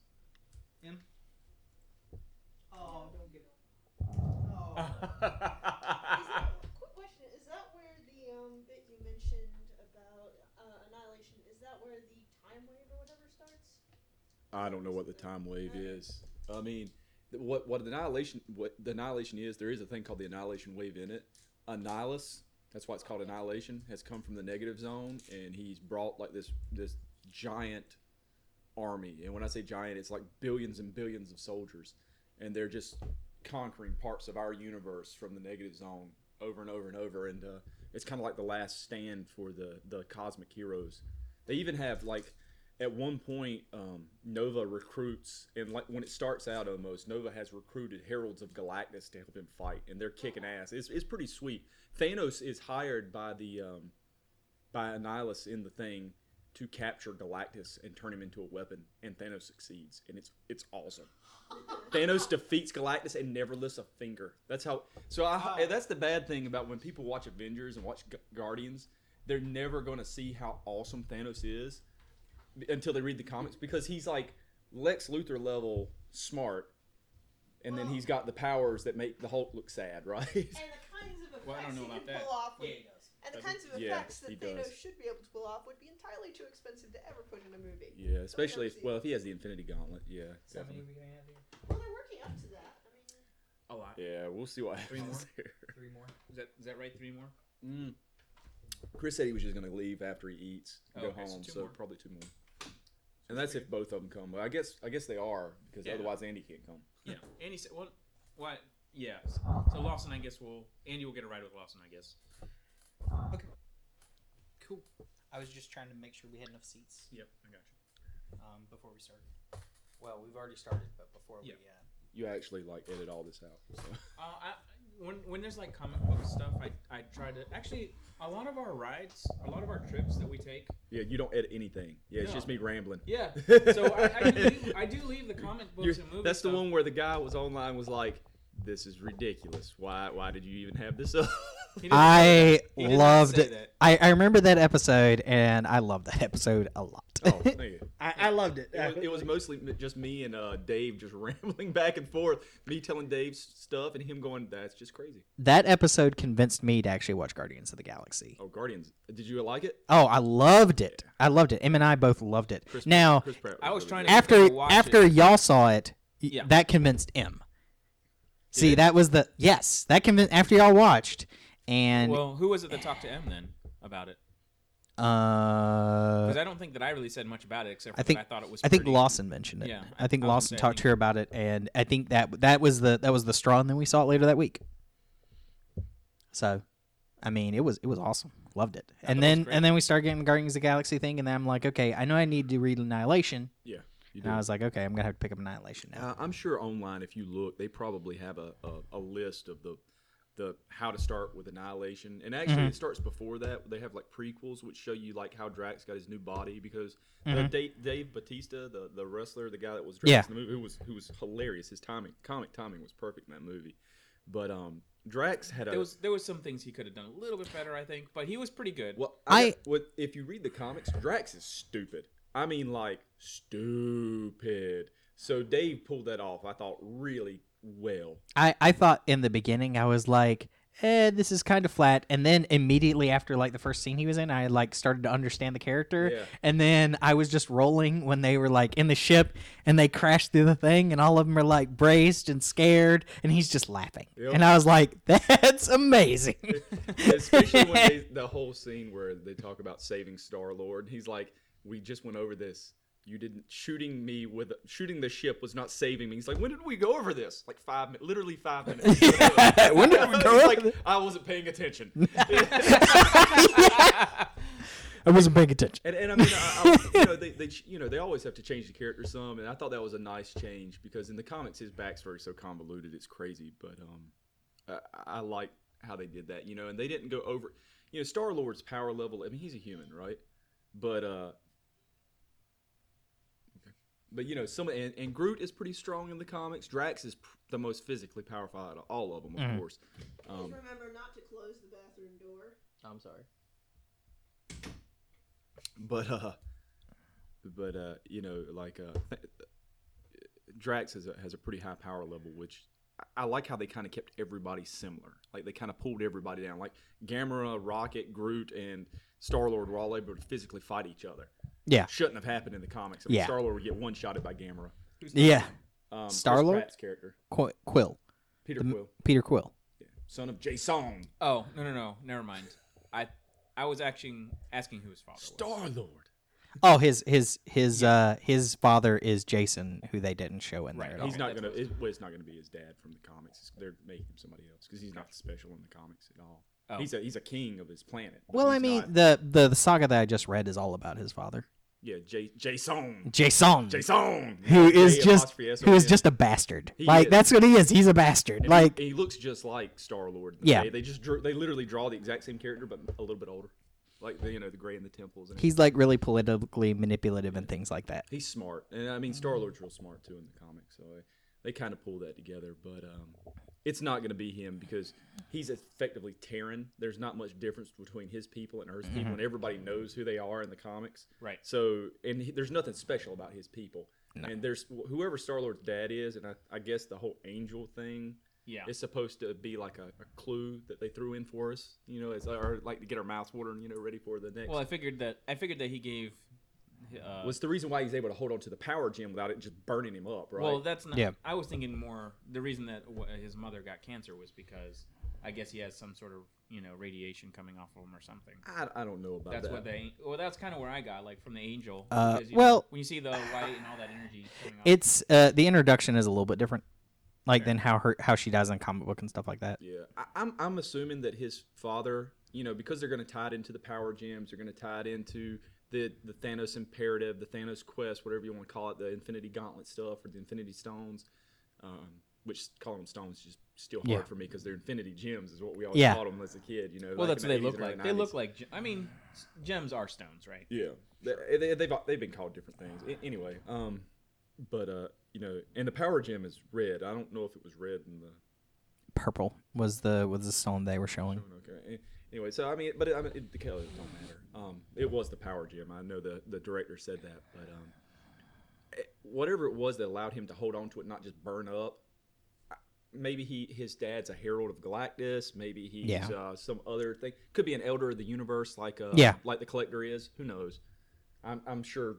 Oh, don't get it. Is that, quick question: is that where the um, bit you mentioned about uh, Annihilation? Is that where the time wave or whatever starts? I don't know what the time wave is. I mean, th- what what the annihilation what the annihilation is? There is a thing called the annihilation wave in it. Annihilus, that's why it's called annihilation, has come from the negative zone, and he's brought like this this giant army. And when I say giant, it's like billions and billions of soldiers, and they're just conquering parts of our universe from the negative zone over and over and over. And uh, it's kind of like the last stand for the the cosmic heroes. They even have like. At one point, um, Nova recruits, and like when it starts out almost, Nova has recruited Heralds of Galactus to help him fight, and they're kicking ass. It's, it's pretty sweet. Thanos is hired by the um, by Annihilus in the thing to capture Galactus and turn him into a weapon, and Thanos succeeds, and it's it's awesome. Thanos defeats Galactus and never lifts a finger. That's how. So I, that's the bad thing about when people watch Avengers and watch Gu- Guardians. They're never going to see how awesome Thanos is until they read the comics, because he's like Lex Luthor level smart, and then he's got the powers that make the Hulk look sad, right? And the kinds of effects Well, I don't know he about can that. pull off. Would, Yeah, he does. And the Does he? kinds of Yeah, effects he that Thanos does. should be able to pull off would be entirely too expensive to ever put in a movie. Yeah, especially if, see. well, if he has the Infinity Gauntlet, yeah, So how many definitely. are we gonna have here? Well, they're working up to that. I mean, A lot. Yeah, we'll see what Three happens more? there. Three more. Is that is that right? Three more. Mm. Chris said he was just going to leave after he eats, Oh, go okay, so home, two so more. probably two more. And that's if both of them come. But I guess I guess they are, because Yeah. otherwise Andy can't come. Yeah. Andy said, "What? What? Yeah." So Lawson, I guess will Andy will get a ride with Lawson, I guess. Okay. Cool. I was just trying to make sure we had enough seats Yep, I got you. um, before we started. Well, we've already started, but before Yeah. we. Uh, You actually like edit all this out. So. Uh, I, when when there's like comic book stuff, I I try to actually a lot of our rides, a lot of our trips that we take. Yeah, you don't edit anything. Yeah, it's No. just me rambling. Yeah. So I, I, do, leave, I do leave the comic books You're- and movie that's stuff. the one where the guy was online was like, "This is ridiculous. Why? Why did you even have this up?" He didn't I say that. He did not loved say it. that. I, I remember that episode, and I loved that episode a lot. Oh, nigga. I, I loved it. It was, it was mostly m- just me and uh, Dave just rambling back and forth. Me telling Dave s- stuff and him going, "That's just crazy." That episode convinced me to actually watch Guardians of the Galaxy. Oh, Guardians. Did you like it? Oh, I loved it. I loved it. Em and I both loved it. Chris, now, Chris Pratt I was really trying good. to- after to watch after it. y'all saw it, y- Yeah. that convinced M. See, it? that was the yes. That convinced after y'all watched, and Well, who was it that talked to M then about it? uh, Because I don't think that I really said much about it, except for I think that I thought it was. I think pretty. Lawson mentioned it. Yeah, I think I was gonna Lawson say, I talked think- to her about it, and I think that that was the that was the straw, and then we saw it later that week. So, I mean, it was it was awesome. Loved it. thought And it was then great. and then we started getting the Guardians of the Galaxy thing, and then I'm like, okay, I know I need to read Annihilation, Yeah, you and I was like, okay, I'm gonna have to pick up Annihilation now. Uh, I'm sure online, if you look, they probably have a, a, a list of the the how to start with Annihilation. And actually, Mm-hmm. it starts before that. They have like prequels which show you like how Drax got his new body, because uh, Mhm. Dave, Dave Batista, the, the wrestler, the guy that was Drax Yeah. in the movie, who was who was hilarious. His timing, comic timing, was perfect in that movie. But um, Drax had a There was there was some things he could have done a little bit better, I think, but he was pretty good. well. I- I, got- what if you read the comics? Drax is stupid. I mean, like stupid. So Dave pulled that off. I thought really well. I, I thought in the beginning I was like, eh, this is kind of flat. And then immediately after like the first scene he was in, I like started to understand the character. Yeah. And then I was just rolling when they were like in the ship and they crashed through the thing, and all of them are like braced and scared, and he's just laughing. Yep. And I was like, that's amazing. Especially when they, the whole scene where they talk about saving Star Lord. He's like, "We just went over this. You didn't shooting me with shooting the ship was not saving me." He's like, "When did we go over this?" Like five, mi- literally five minutes. When did we go He's over like, this? I wasn't paying attention. I wasn't paying attention. And, and I mean, I, I, you know, they, they, you know, they always have to change the character some, and I thought that was a nice change because in the comics his backstory is so convoluted, it's crazy. But um, I, I like how they did that, you know, and they didn't go over, you know, Star Lord's power level. I mean, he's a human, right? But uh, but you know, some and, and Groot is pretty strong in the comics. Drax is pr- the most physically powerful out of all of them, of Mhm. course. Please Um, remember not to close the bathroom door. I'm sorry. But uh, but uh, you know, like uh, th- Drax has a, has a pretty high power level, which I, I like how they kind of kept everybody similar. Like they kind of pulled everybody down. Like Gamera, Rocket, Groot, and Star Lord were all able to physically fight each other. Yeah. Shouldn't have happened in the comics. I mean, Yeah. Star Lord would get one shotted by Gamera. Yeah. Um, Chris Star-Lord? Pratt's character, Qu- Quill. Peter The- Quill, Peter Quill. yeah. Son of Jason. Oh no no no, never mind. I I was actually asking who his father was. Star Lord. Oh, his his his uh his father is Jason, who they didn't show in Right, there. At okay. He's all. not that's gonna. what It, well, it's not gonna be his dad from the comics. It's, they're making him somebody else because he's not special in the comics at all. Oh. He's a he's a king of his planet. but Well, I he's mean, not- the, the the saga that I just read is all about his father, yeah, J- Jason. Jason, Jason, who is J just apostrophe S O who is N. just a bastard. He Like is. that's what he is. He's a bastard. And Like he, he looks just like Star Lord. Yeah. they, they just drew, they literally draw the exact same character, but a little bit older. Like the, you know the gray in the temples. And he's like really politically manipulative and things like that. he's smart, and I mean Star Lord's real smart too in the comics. So they, they kind of pull that together, but um, it's not going to be him because he's effectively Terran. There's not much difference between his people and Earth's people, and everybody knows who they are in the comics. Right. So, and he, there's nothing special about his people. And there's whoever Star Lord's dad is, and I, I guess the whole angel thing Yeah. is supposed to be like a, a clue that they threw in for us, you know, as or like to get our mouths watering, you know, ready for the next. Well, I figured that I figured that he gave. Uh, What's the reason why he's able to hold on to the power gem without it just burning him up, right? Well, that's not. Yeah. I was thinking more. The reason that w- his mother got cancer was because I guess he has some sort of you know radiation coming off of him or something. I, I don't know about That's that. what they. Well, that's kind of where I got like from the angel. Uh, because, you well- know, when you see the white and all that energy coming off. It's uh the introduction is a little bit different, like Okay. than how her how she dies in comic book and stuff like that. Yeah, I, I'm I'm assuming that his father, you know, because they're going to tie it into the power gems, they're going to tie it into the the Thanos imperative, the Thanos quest, whatever you want to call it, the Infinity Gauntlet stuff or the Infinity Stones, um, which calling them stones is just still hard Yeah. for me because they're Infinity Gems is what we always Yeah. called them as a kid. You know, well, like that's in what the they look eighties and like. early They look nineties. like. ge- I mean, s- gems are stones, right? Yeah, they, they, they've they've been called different things. A- anyway, um, but uh, you know, and the power gem is red. I don't know if it was red in the. Purple was the was the stone they were showing. Okay. Anyway, so I mean, but it, I mean, it, the colors don't matter. Um, it was the power gem. I know the the director said that, but um, it- whatever it was that allowed him to hold on to it, not just burn up. I- Maybe he his dad's a herald of Galactus. Maybe he's Yeah. uh, some other thing. Could be an elder of the universe, like uh, Yeah. like the Collector is. Who knows? I'm I'm sure.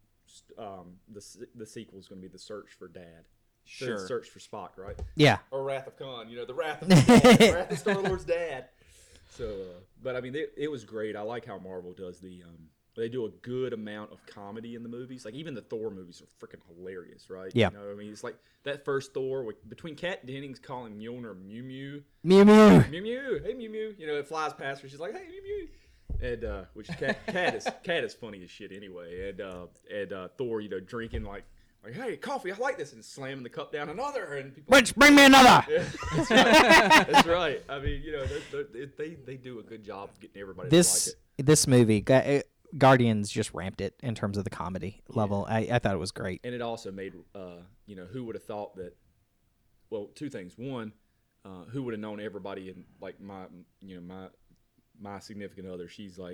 Um, the se- the sequel is going to be the search for Dad. The Sure. search for Spock, right? Yeah, Or Wrath of Khan, you know, the Wrath of Star, Wrath of Star Lord's dad. So, uh, but I mean, it, it was great. I like how Marvel does the. Um, they do a good amount of comedy in the movies. Like even the Thor movies are freaking hilarious, right? Yeah. You know, I mean, it's like that first Thor with, between Kat Dennings calling Mjolnir Mew Mew, Mew Mew. Mew Mew, hey Mew Mew. You know, it flies past her. She's like, hey Mew Mew. And uh, which Cat, Cat is Cat is funny as shit anyway. And uh, and uh, Thor, you know, drinking like. Like, hey, coffee, I like this, and slamming the cup down another, and people. Bitch, bring me another. Yeah, that's right. That's right. I mean, you know, they, they, they, they do a good job of getting everybody This to like this movie, Gu- uh, Guardians, just ramped it in terms of the comedy level. I, I thought it was great. it. And it also made, uh, you know, who would have thought that? Well, two things. One, uh, who would have known everybody in like my, you know, my my significant other. She's like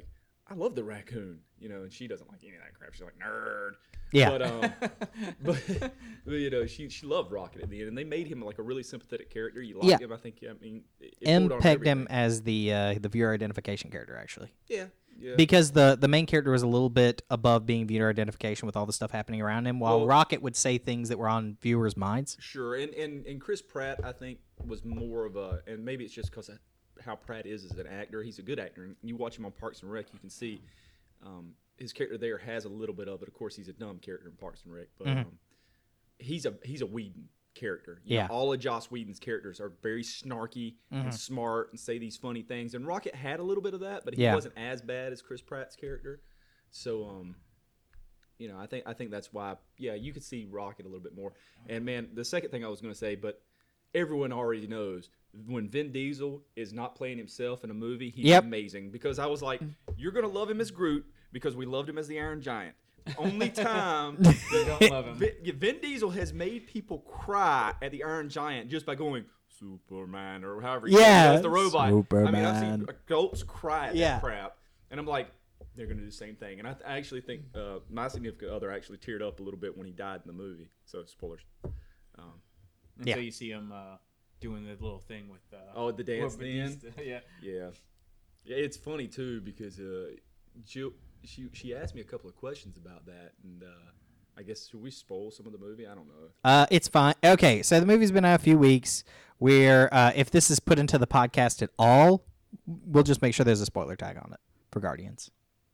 I love the raccoon, you know, and she doesn't like any of that crap. She's like, nerd. Yeah. But, um, but, but, you know, she she loved Rocket at the end, and they made him like a really sympathetic character. You like Yeah. him, I think. Yeah, I mean, it, it M pulled on pegged him everything. as the uh, the viewer identification character, actually. Yeah, yeah. Because the, the main character was a little bit above being viewer identification with all the stuff happening around him, while Well- Rocket would say things that were on viewers' minds. Sure, and, and and Chris Pratt, I think, was more of a, and maybe it's just because of how Pratt is as an actor. He's a good actor, and you watch him on Parks and Rec, you can see um, his character there has a little bit of it. Of course, he's a dumb character in Parks and Rec, but Mhm. um, he's a he's a Whedon character. You Yeah. know, all of Joss Whedon's characters are very snarky Mhm. and smart and say these funny things. And Rocket had a little bit of that, but he Yeah. wasn't as bad as Chris Pratt's character. So, um, you know, I think I think that's why. Yeah, you could see Rocket a little bit more. And man, the second thing I was going to say, but everyone already knows when Vin Diesel is not playing himself in a movie, he's Yep. amazing. Because I was like, you're going to love him as Groot because we loved him as the Iron Giant. The only time that Don't love him. Vin, Vin Diesel has made people cry at the Iron Giant just by going Superman or however he Yeah, does the robot. I mean, I've Superman. seen adults cry at Yeah. that crap, and I'm like, they're gonna do the same thing. And I, th- I actually think uh, my significant other actually teared up a little bit when he died in the movie. So spoilers. Um, Until Yeah. you see him uh, doing the little thing with. Uh, oh, the dance with then. Batista. yeah. Yeah, yeah. It's funny too because uh, Jill, she she asked me a couple of questions about that, and uh, I guess should we spoil some of the movie? I don't know. Uh, it's fine. Okay, so the movie's been out a few weeks. Where uh, if this is put into the podcast at all, we'll just make sure there's a spoiler tag on it for Guardians.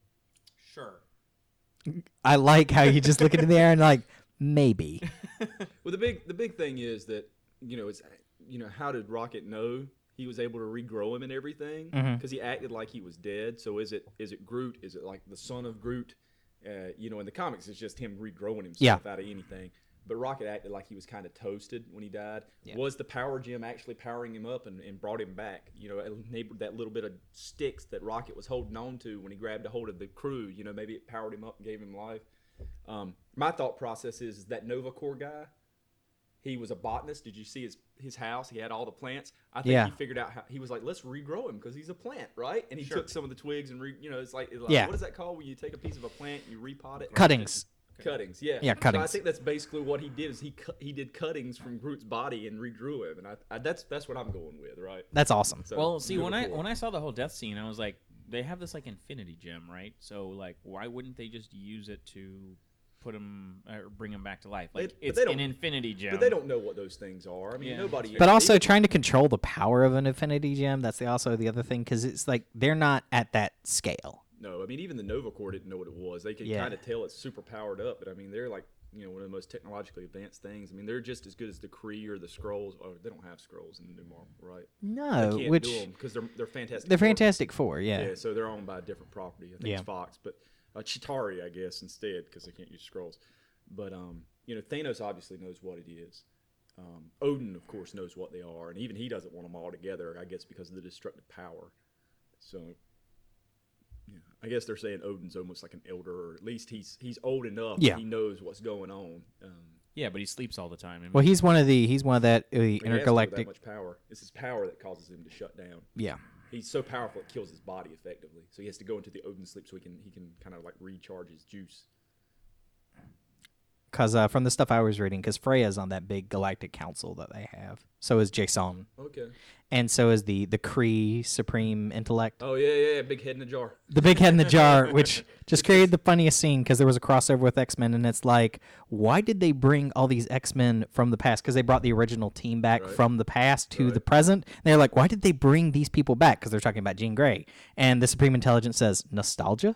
Sure. I like how you just look into the air and like maybe. Well, the big the big thing is that you know it's you know how did Rocket know he was able to regrow him and everything because Mhm. he acted like he was dead. So is it is it Groot? Is it like the son of Groot? Uh, you know, in the comics, it's just him regrowing himself out of anything. But Rocket acted like he was kind of toasted when he died. Yeah. Was the power gem actually powering him up and, and brought him back? You know, it enabled that little bit of sticks that Rocket was holding on to when he grabbed a hold of the crew. You know, maybe it powered him up and gave him life. Um, my thought process is, is that Nova Corps guy, he was a botanist. Did you see his his house? He had all the plants. I think Yeah. he figured out how he was like, let's regrow him because he's a plant, right? And he Sure. took some of the twigs and re, you know, it's like, it's like Yeah. what is that called when you take a piece of a plant and you repot it? Cuttings. Cuttings, yeah. Yeah, So I cuttings. think that's basically what he did. Is he cut, he did cuttings from Groot's body and redrew him, and I, I that's that's what I'm going with, right? That's awesome. So, Well, see, when I beautiful. when I saw the whole death scene, I was like, they have this like infinity gem, right? So like, why wouldn't they just use it to put him or bring him back to life? They- Like, but it's they an don't- infinity gem. but they don't know what those things are. I mean, Yeah. nobody. But also even- trying to control the power of an infinity gem. That's the, also the other thing because it's like they're not at that scale. No, I mean even the Nova Corps didn't know what it was. They could Yeah. kind of tell it's super powered up, but I mean they're like you know one of the most technologically advanced things. I mean they're just as good as the Kree or the Skrulls. Oh, they don't have Skrulls in the new Marvel, right? No, they can't which do them because they're they're fantastic. they're Four. Fantastic Four. Yeah. Yeah, so they're owned by a different property. I think Yeah. it's Fox, but uh, Chitauri, I guess, instead because they can't use scrolls. But um, you know, Thanos obviously knows what it is. Um, Odin, of course, knows what they are, and even he doesn't want them all together. I guess because of the destructive power. So, yeah, I guess they're saying Odin's almost like an elder, or at least he's he's old enough. Yeah. That he knows what's going on. Um, Yeah, but he sleeps all the time. I Well, mean, he's one of the he's one of that uh, he has to have that intergalactic. much power. It's his power that causes him to shut down. Yeah. He's so powerful it kills his body effectively. So he has to go into the Odin sleep so he can he can kind of like recharge his juice. Because uh, from the stuff I was reading, because Freya's on that big galactic council that they have. So is Jason, Okay. and so is the the Kree Supreme Intellect, Oh yeah, yeah, yeah. Big head in a jar. the big head in the jar, which just created the funniest scene because there was a crossover with X Men, and it's like, why did they bring all these X Men from the past? Because they brought the original team back Right. from the past to Right. the present. And they're like, why did they bring these people back? Because they're talking about Jean Grey, and the Supreme Intelligence says nostalgia.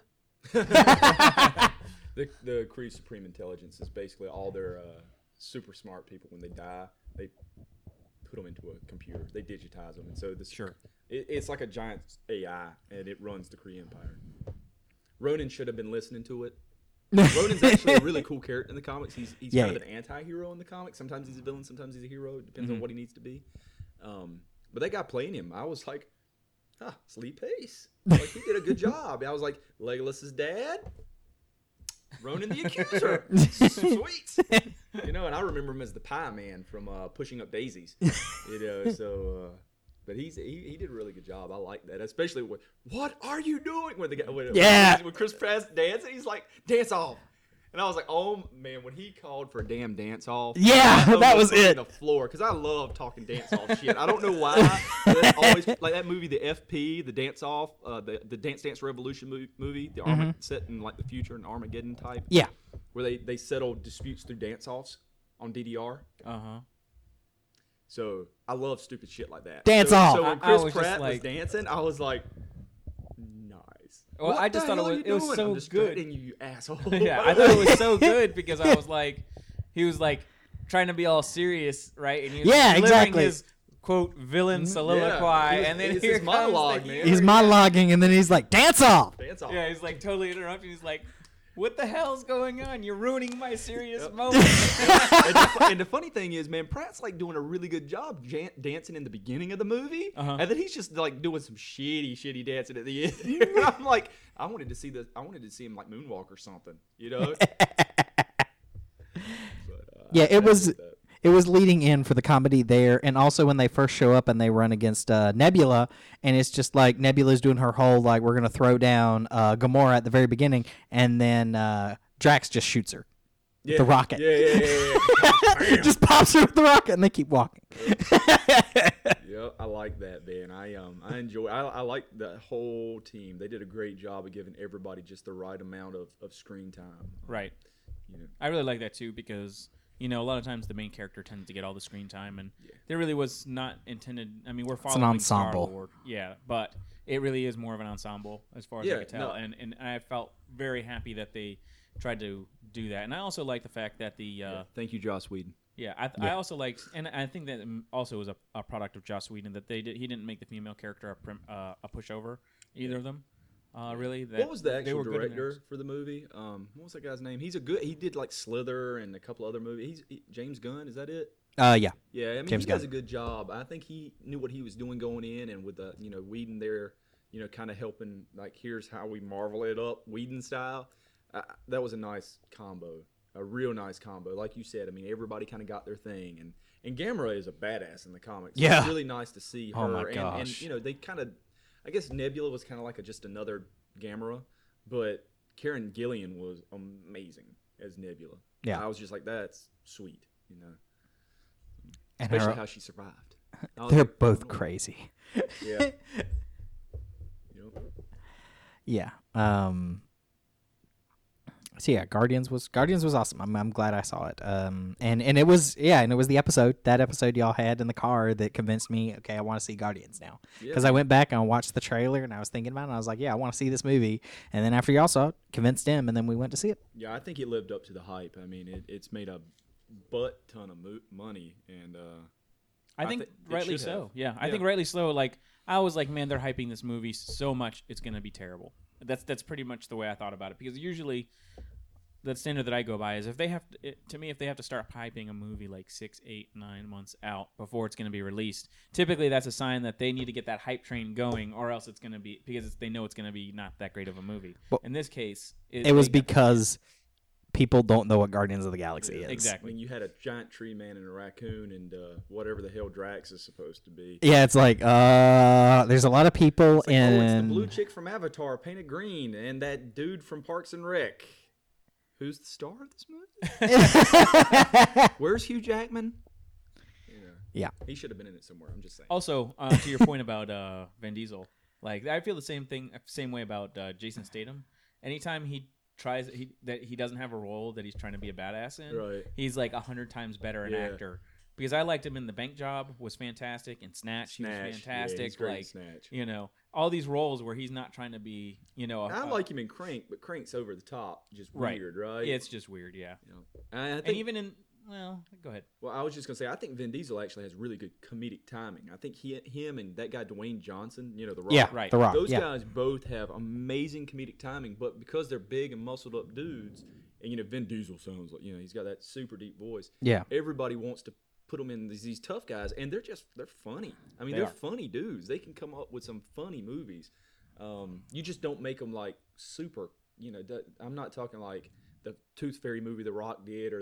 The the Kree Supreme Intelligence is basically all their uh, super smart people. When they die, they put them into a computer. They digitize them, and so this Sure. It, it's like a giant A I, and it runs the Kree Empire. Ronan should have been listening to it. Ronan's actually a really cool character in the comics. He's he's Yeah, kind of an anti-hero in the comics. Sometimes he's a villain, sometimes he's a hero. It depends on what he needs to be. Um, but that guy playing him, I was like, huh, Lee Pace. Like he did a good job. I was like, Legolas's dad, Ronan the Accuser. Sweet. You know, and I remember him as the Pie Man from uh, Pushing Up Daisies. You know, so uh, But he's he, he did a really good job. I like that, especially with "What are you doing?" when the guy when, Yeah. when Chris Pratt dancing, he's like "Dance off," and I was like, "Oh man!" When he called for a damn dance off, Yeah, I that almost was fell it. to The floor because I love talking dance off shit. I don't know why. But that's always like that movie, the F P, the Dance Off, uh, the the Dance Dance Revolution movie, movie the Arma- set in like the future and Armageddon type. Yeah. Where they they settle disputes through dance offs on D D R. Uh huh. So I love stupid shit like that. Dance so, off. So I- when I Chris was just Pratt was like- dancing, I was like, nice. Well, What I just the thought it hell are was- you it was doing? so I'm good. distracting you, you asshole. Yeah, I thought it was so good because I was like, he was like trying to be all serious, right? And he was Yeah, delivering exactly. his quote villain soliloquy, Yeah, he was- and then it's here his comes monologue, the man. hero. He's monologuing, and then he's like, "Dance off." Dance off. Yeah, he's like totally interrupting. He's like, "What the hell's going on? You're ruining my serious Yep. moment." and, the, fu- and the funny thing is, man, Pratt's like doing a really good job jan- dancing in the beginning of the movie, Uh-huh. and then he's just like doing some shitty, shitty dancing at the end. I'm like, I wanted to see the, I wanted to see him like moonwalk or something, you know? But, uh, Yeah, I- it I was- did that. It was leading in for the comedy there, and also when they first show up and they run against uh, Nebula, and it's just like Nebula's doing her whole like we're gonna throw down uh, Gamora at the very beginning, and then uh, Drax just shoots her, Yeah. the rocket. Yeah, yeah, yeah, yeah. just pops her with the rocket, and they keep walking. Yeah, I like that, man. I um, I enjoy. I, I like the whole team. They did a great job of giving everybody just the right amount of, of screen time. Right. You know, I really like that too because you know a lot of times the main character tends to get all the screen time, and Yeah. there really was not intended. I mean, we're an following ensemble. Star-Lord, yeah, but it really is more of an ensemble as far as Yeah, I could tell, no. and and I felt very happy that they tried to do that, and I also like the fact that the uh, yeah. Thank you, Joss Whedon. Yeah, I, th- I also liked, and I think that um, also was a, a product of Joss Whedon that they did. He didn't make the female character a, prim, uh, a pushover, either of them. Uh, really, that What was the they actual were good in director theirs. for the movie? Um, what was that guy's name? He's a good. He did like Slither and a couple other movies. He's he, James Gunn. Is that it? Uh, yeah. Yeah, I mean James he does Gunn. a good job. I think he knew what he was doing going in, and with the you know Whedon there, you know, kind of helping. Like, here's how we marvel it up, Whedon style. Uh, that was a nice combo, a real nice combo. Like you said, I mean everybody kind of got their thing, and and Gamera is a badass in the comics. So Yeah. it's really nice to see her. Oh my and, and gosh. you know they kind of, I guess Nebula was kind of like a, just another Gamera, but Karen Gillian was amazing as Nebula. Yeah. I was just like, that's sweet, you know. And Especially her- how she survived. I was they're like, both oh, crazy. Yeah. Yep. Yeah. Um. So yeah, Guardians was Guardians was awesome. I'm I'm glad I saw it. Um. And and it was yeah, and it was the episode that episode y'all had in the car that convinced me. Okay, I want to see Guardians now because I went back and I watched the trailer and I was thinking about it. And I was like, yeah, I want to see this movie. And then after y'all saw it, convinced him, and then we went to see it. Yeah, I think it lived up to the hype. I mean, it, it's made a butt ton of mo- money, and uh, I I think thi- it rightly should so. have. Yeah, I Yeah. think rightly so. Like I was like, man, they're hyping this movie so much, it's gonna be terrible. That's that's pretty much the way I thought about it because usually the standard that I go by is if they have to, it, to me if they have to start hyping a movie like six, eight, nine months out before it's going to be released, typically that's a sign that they need to get that hype train going, or else it's going to be because it's, they know it's going to be not that great of a movie. Well, In this case, It was they- because people don't know what Guardians of the Galaxy yeah, is. Exactly. when you had a giant tree man and a raccoon and uh, whatever the hell Drax is supposed to be. Yeah, it's like uh, there's a lot of people It's like, in. oh, it's the blue chick from Avatar painted green, and that dude from Parks and Rec. Who's the star of this movie? Where's Hugh Jackman? Yeah. Yeah. He should have been in it somewhere. I'm just saying. Also, uh, to your point about uh, Vin Diesel, like I feel the same thing, same way about uh, Jason Statham. Anytime he tries he that he doesn't have a role that he's trying to be a badass in, Right. he's like a hundred times better an Yeah. actor. Because I liked him in The Bank Job, was fantastic, and Snatch, he Snatch. was fantastic. Yeah, he's great in like Snatch. you know, all these roles where he's not trying to be, you know, a, I a- like him in Crank, but Crank's over the top, just Right. weird, right? yeah, it's just weird, yeah. You know, and I think, And even in well, go ahead. well, I was just gonna say, I think Vin Diesel actually has really good comedic timing. I think he, him, and that guy Dwayne Johnson, you know, the Rock. Yeah, Right. The Rock. Those yeah. guys both have amazing comedic timing, but because they're big and muscled up dudes, and you know, Vin Diesel sounds like, you know, he's got that super deep voice. Yeah. Everybody wants to put them in these, these tough guys, and they're just they're funny. I mean, They they are are. funny dudes. They can come up with some funny movies. Um, you just don't make them like super. You know, that, I'm not talking like the Tooth Fairy movie The Rock did, or the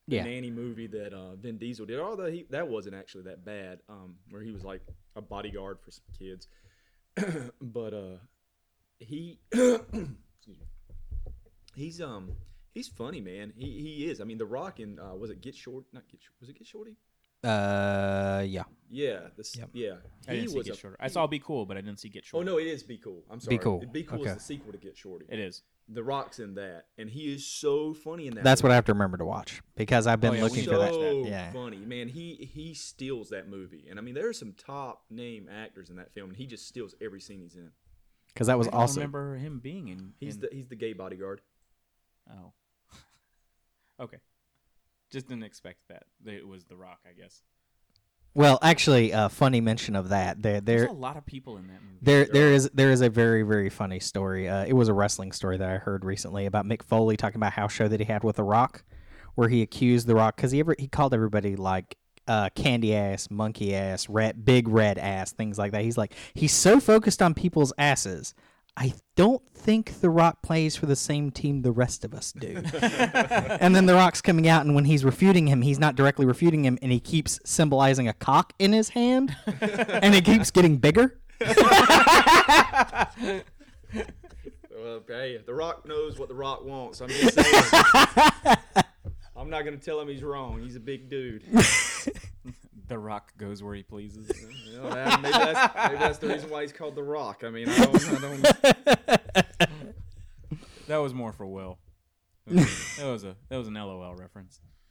the Yeah. nanny movie that uh, Vin Diesel did. Although he, that wasn't actually that bad, um, where he was like a bodyguard for some kids. But uh, he, excuse me, he's um he's funny, man. He he is. I mean, The Rock in uh, was it Get Short? Not Get Short. Was it Get Shorty? Uh, yeah. Yeah. This, Yep. Yeah. I He didn't see was Get a- Shorter. I saw Be Cool, but I didn't see Get Oh Shorter. no, it is Be Cool. I'm sorry. Cool. Be Cool Okay. is the sequel to Get Shorty. It is. The Rock's in that, and he is so funny in that. That's movie. what I have to remember to watch because I've been Oh, yeah, we looking should for watch that. So Yeah. funny, man. He he steals that movie, and I mean, there are some top name actors in that film, and he just steals every scene he's in. Because that was I don't awesome. remember him being in. He's in- the he's the gay bodyguard. Oh. Okay. Just didn't expect that. That It was The Rock, I guess. Well, actually, a funny mention of that. There, There's there, a lot of people in that movie. there, there is there is a very very funny story. Uh, it was a wrestling story that I heard recently about Mick Foley talking about a house show that he had with The Rock, where he accused The Rock because he ever he called everybody like uh, candy ass, monkey ass, red, big red ass, things like that. He's like he's so focused on people's asses. I don't think The Rock plays for the same team the rest of us do. And then The Rock's coming out, and when he's refuting him, he's not directly refuting him, and he keeps symbolizing a cock in his hand, and it keeps getting bigger. Well, hey, The Rock knows what The Rock wants. I'm just saying. I'm not gonna tell him he's wrong. He's a big dude. The Rock goes where he pleases. You know, man, maybe, that's, maybe that's the reason why he's called The Rock. I mean, I don't. I don't That was more for Will. That was a that was an LOL reference.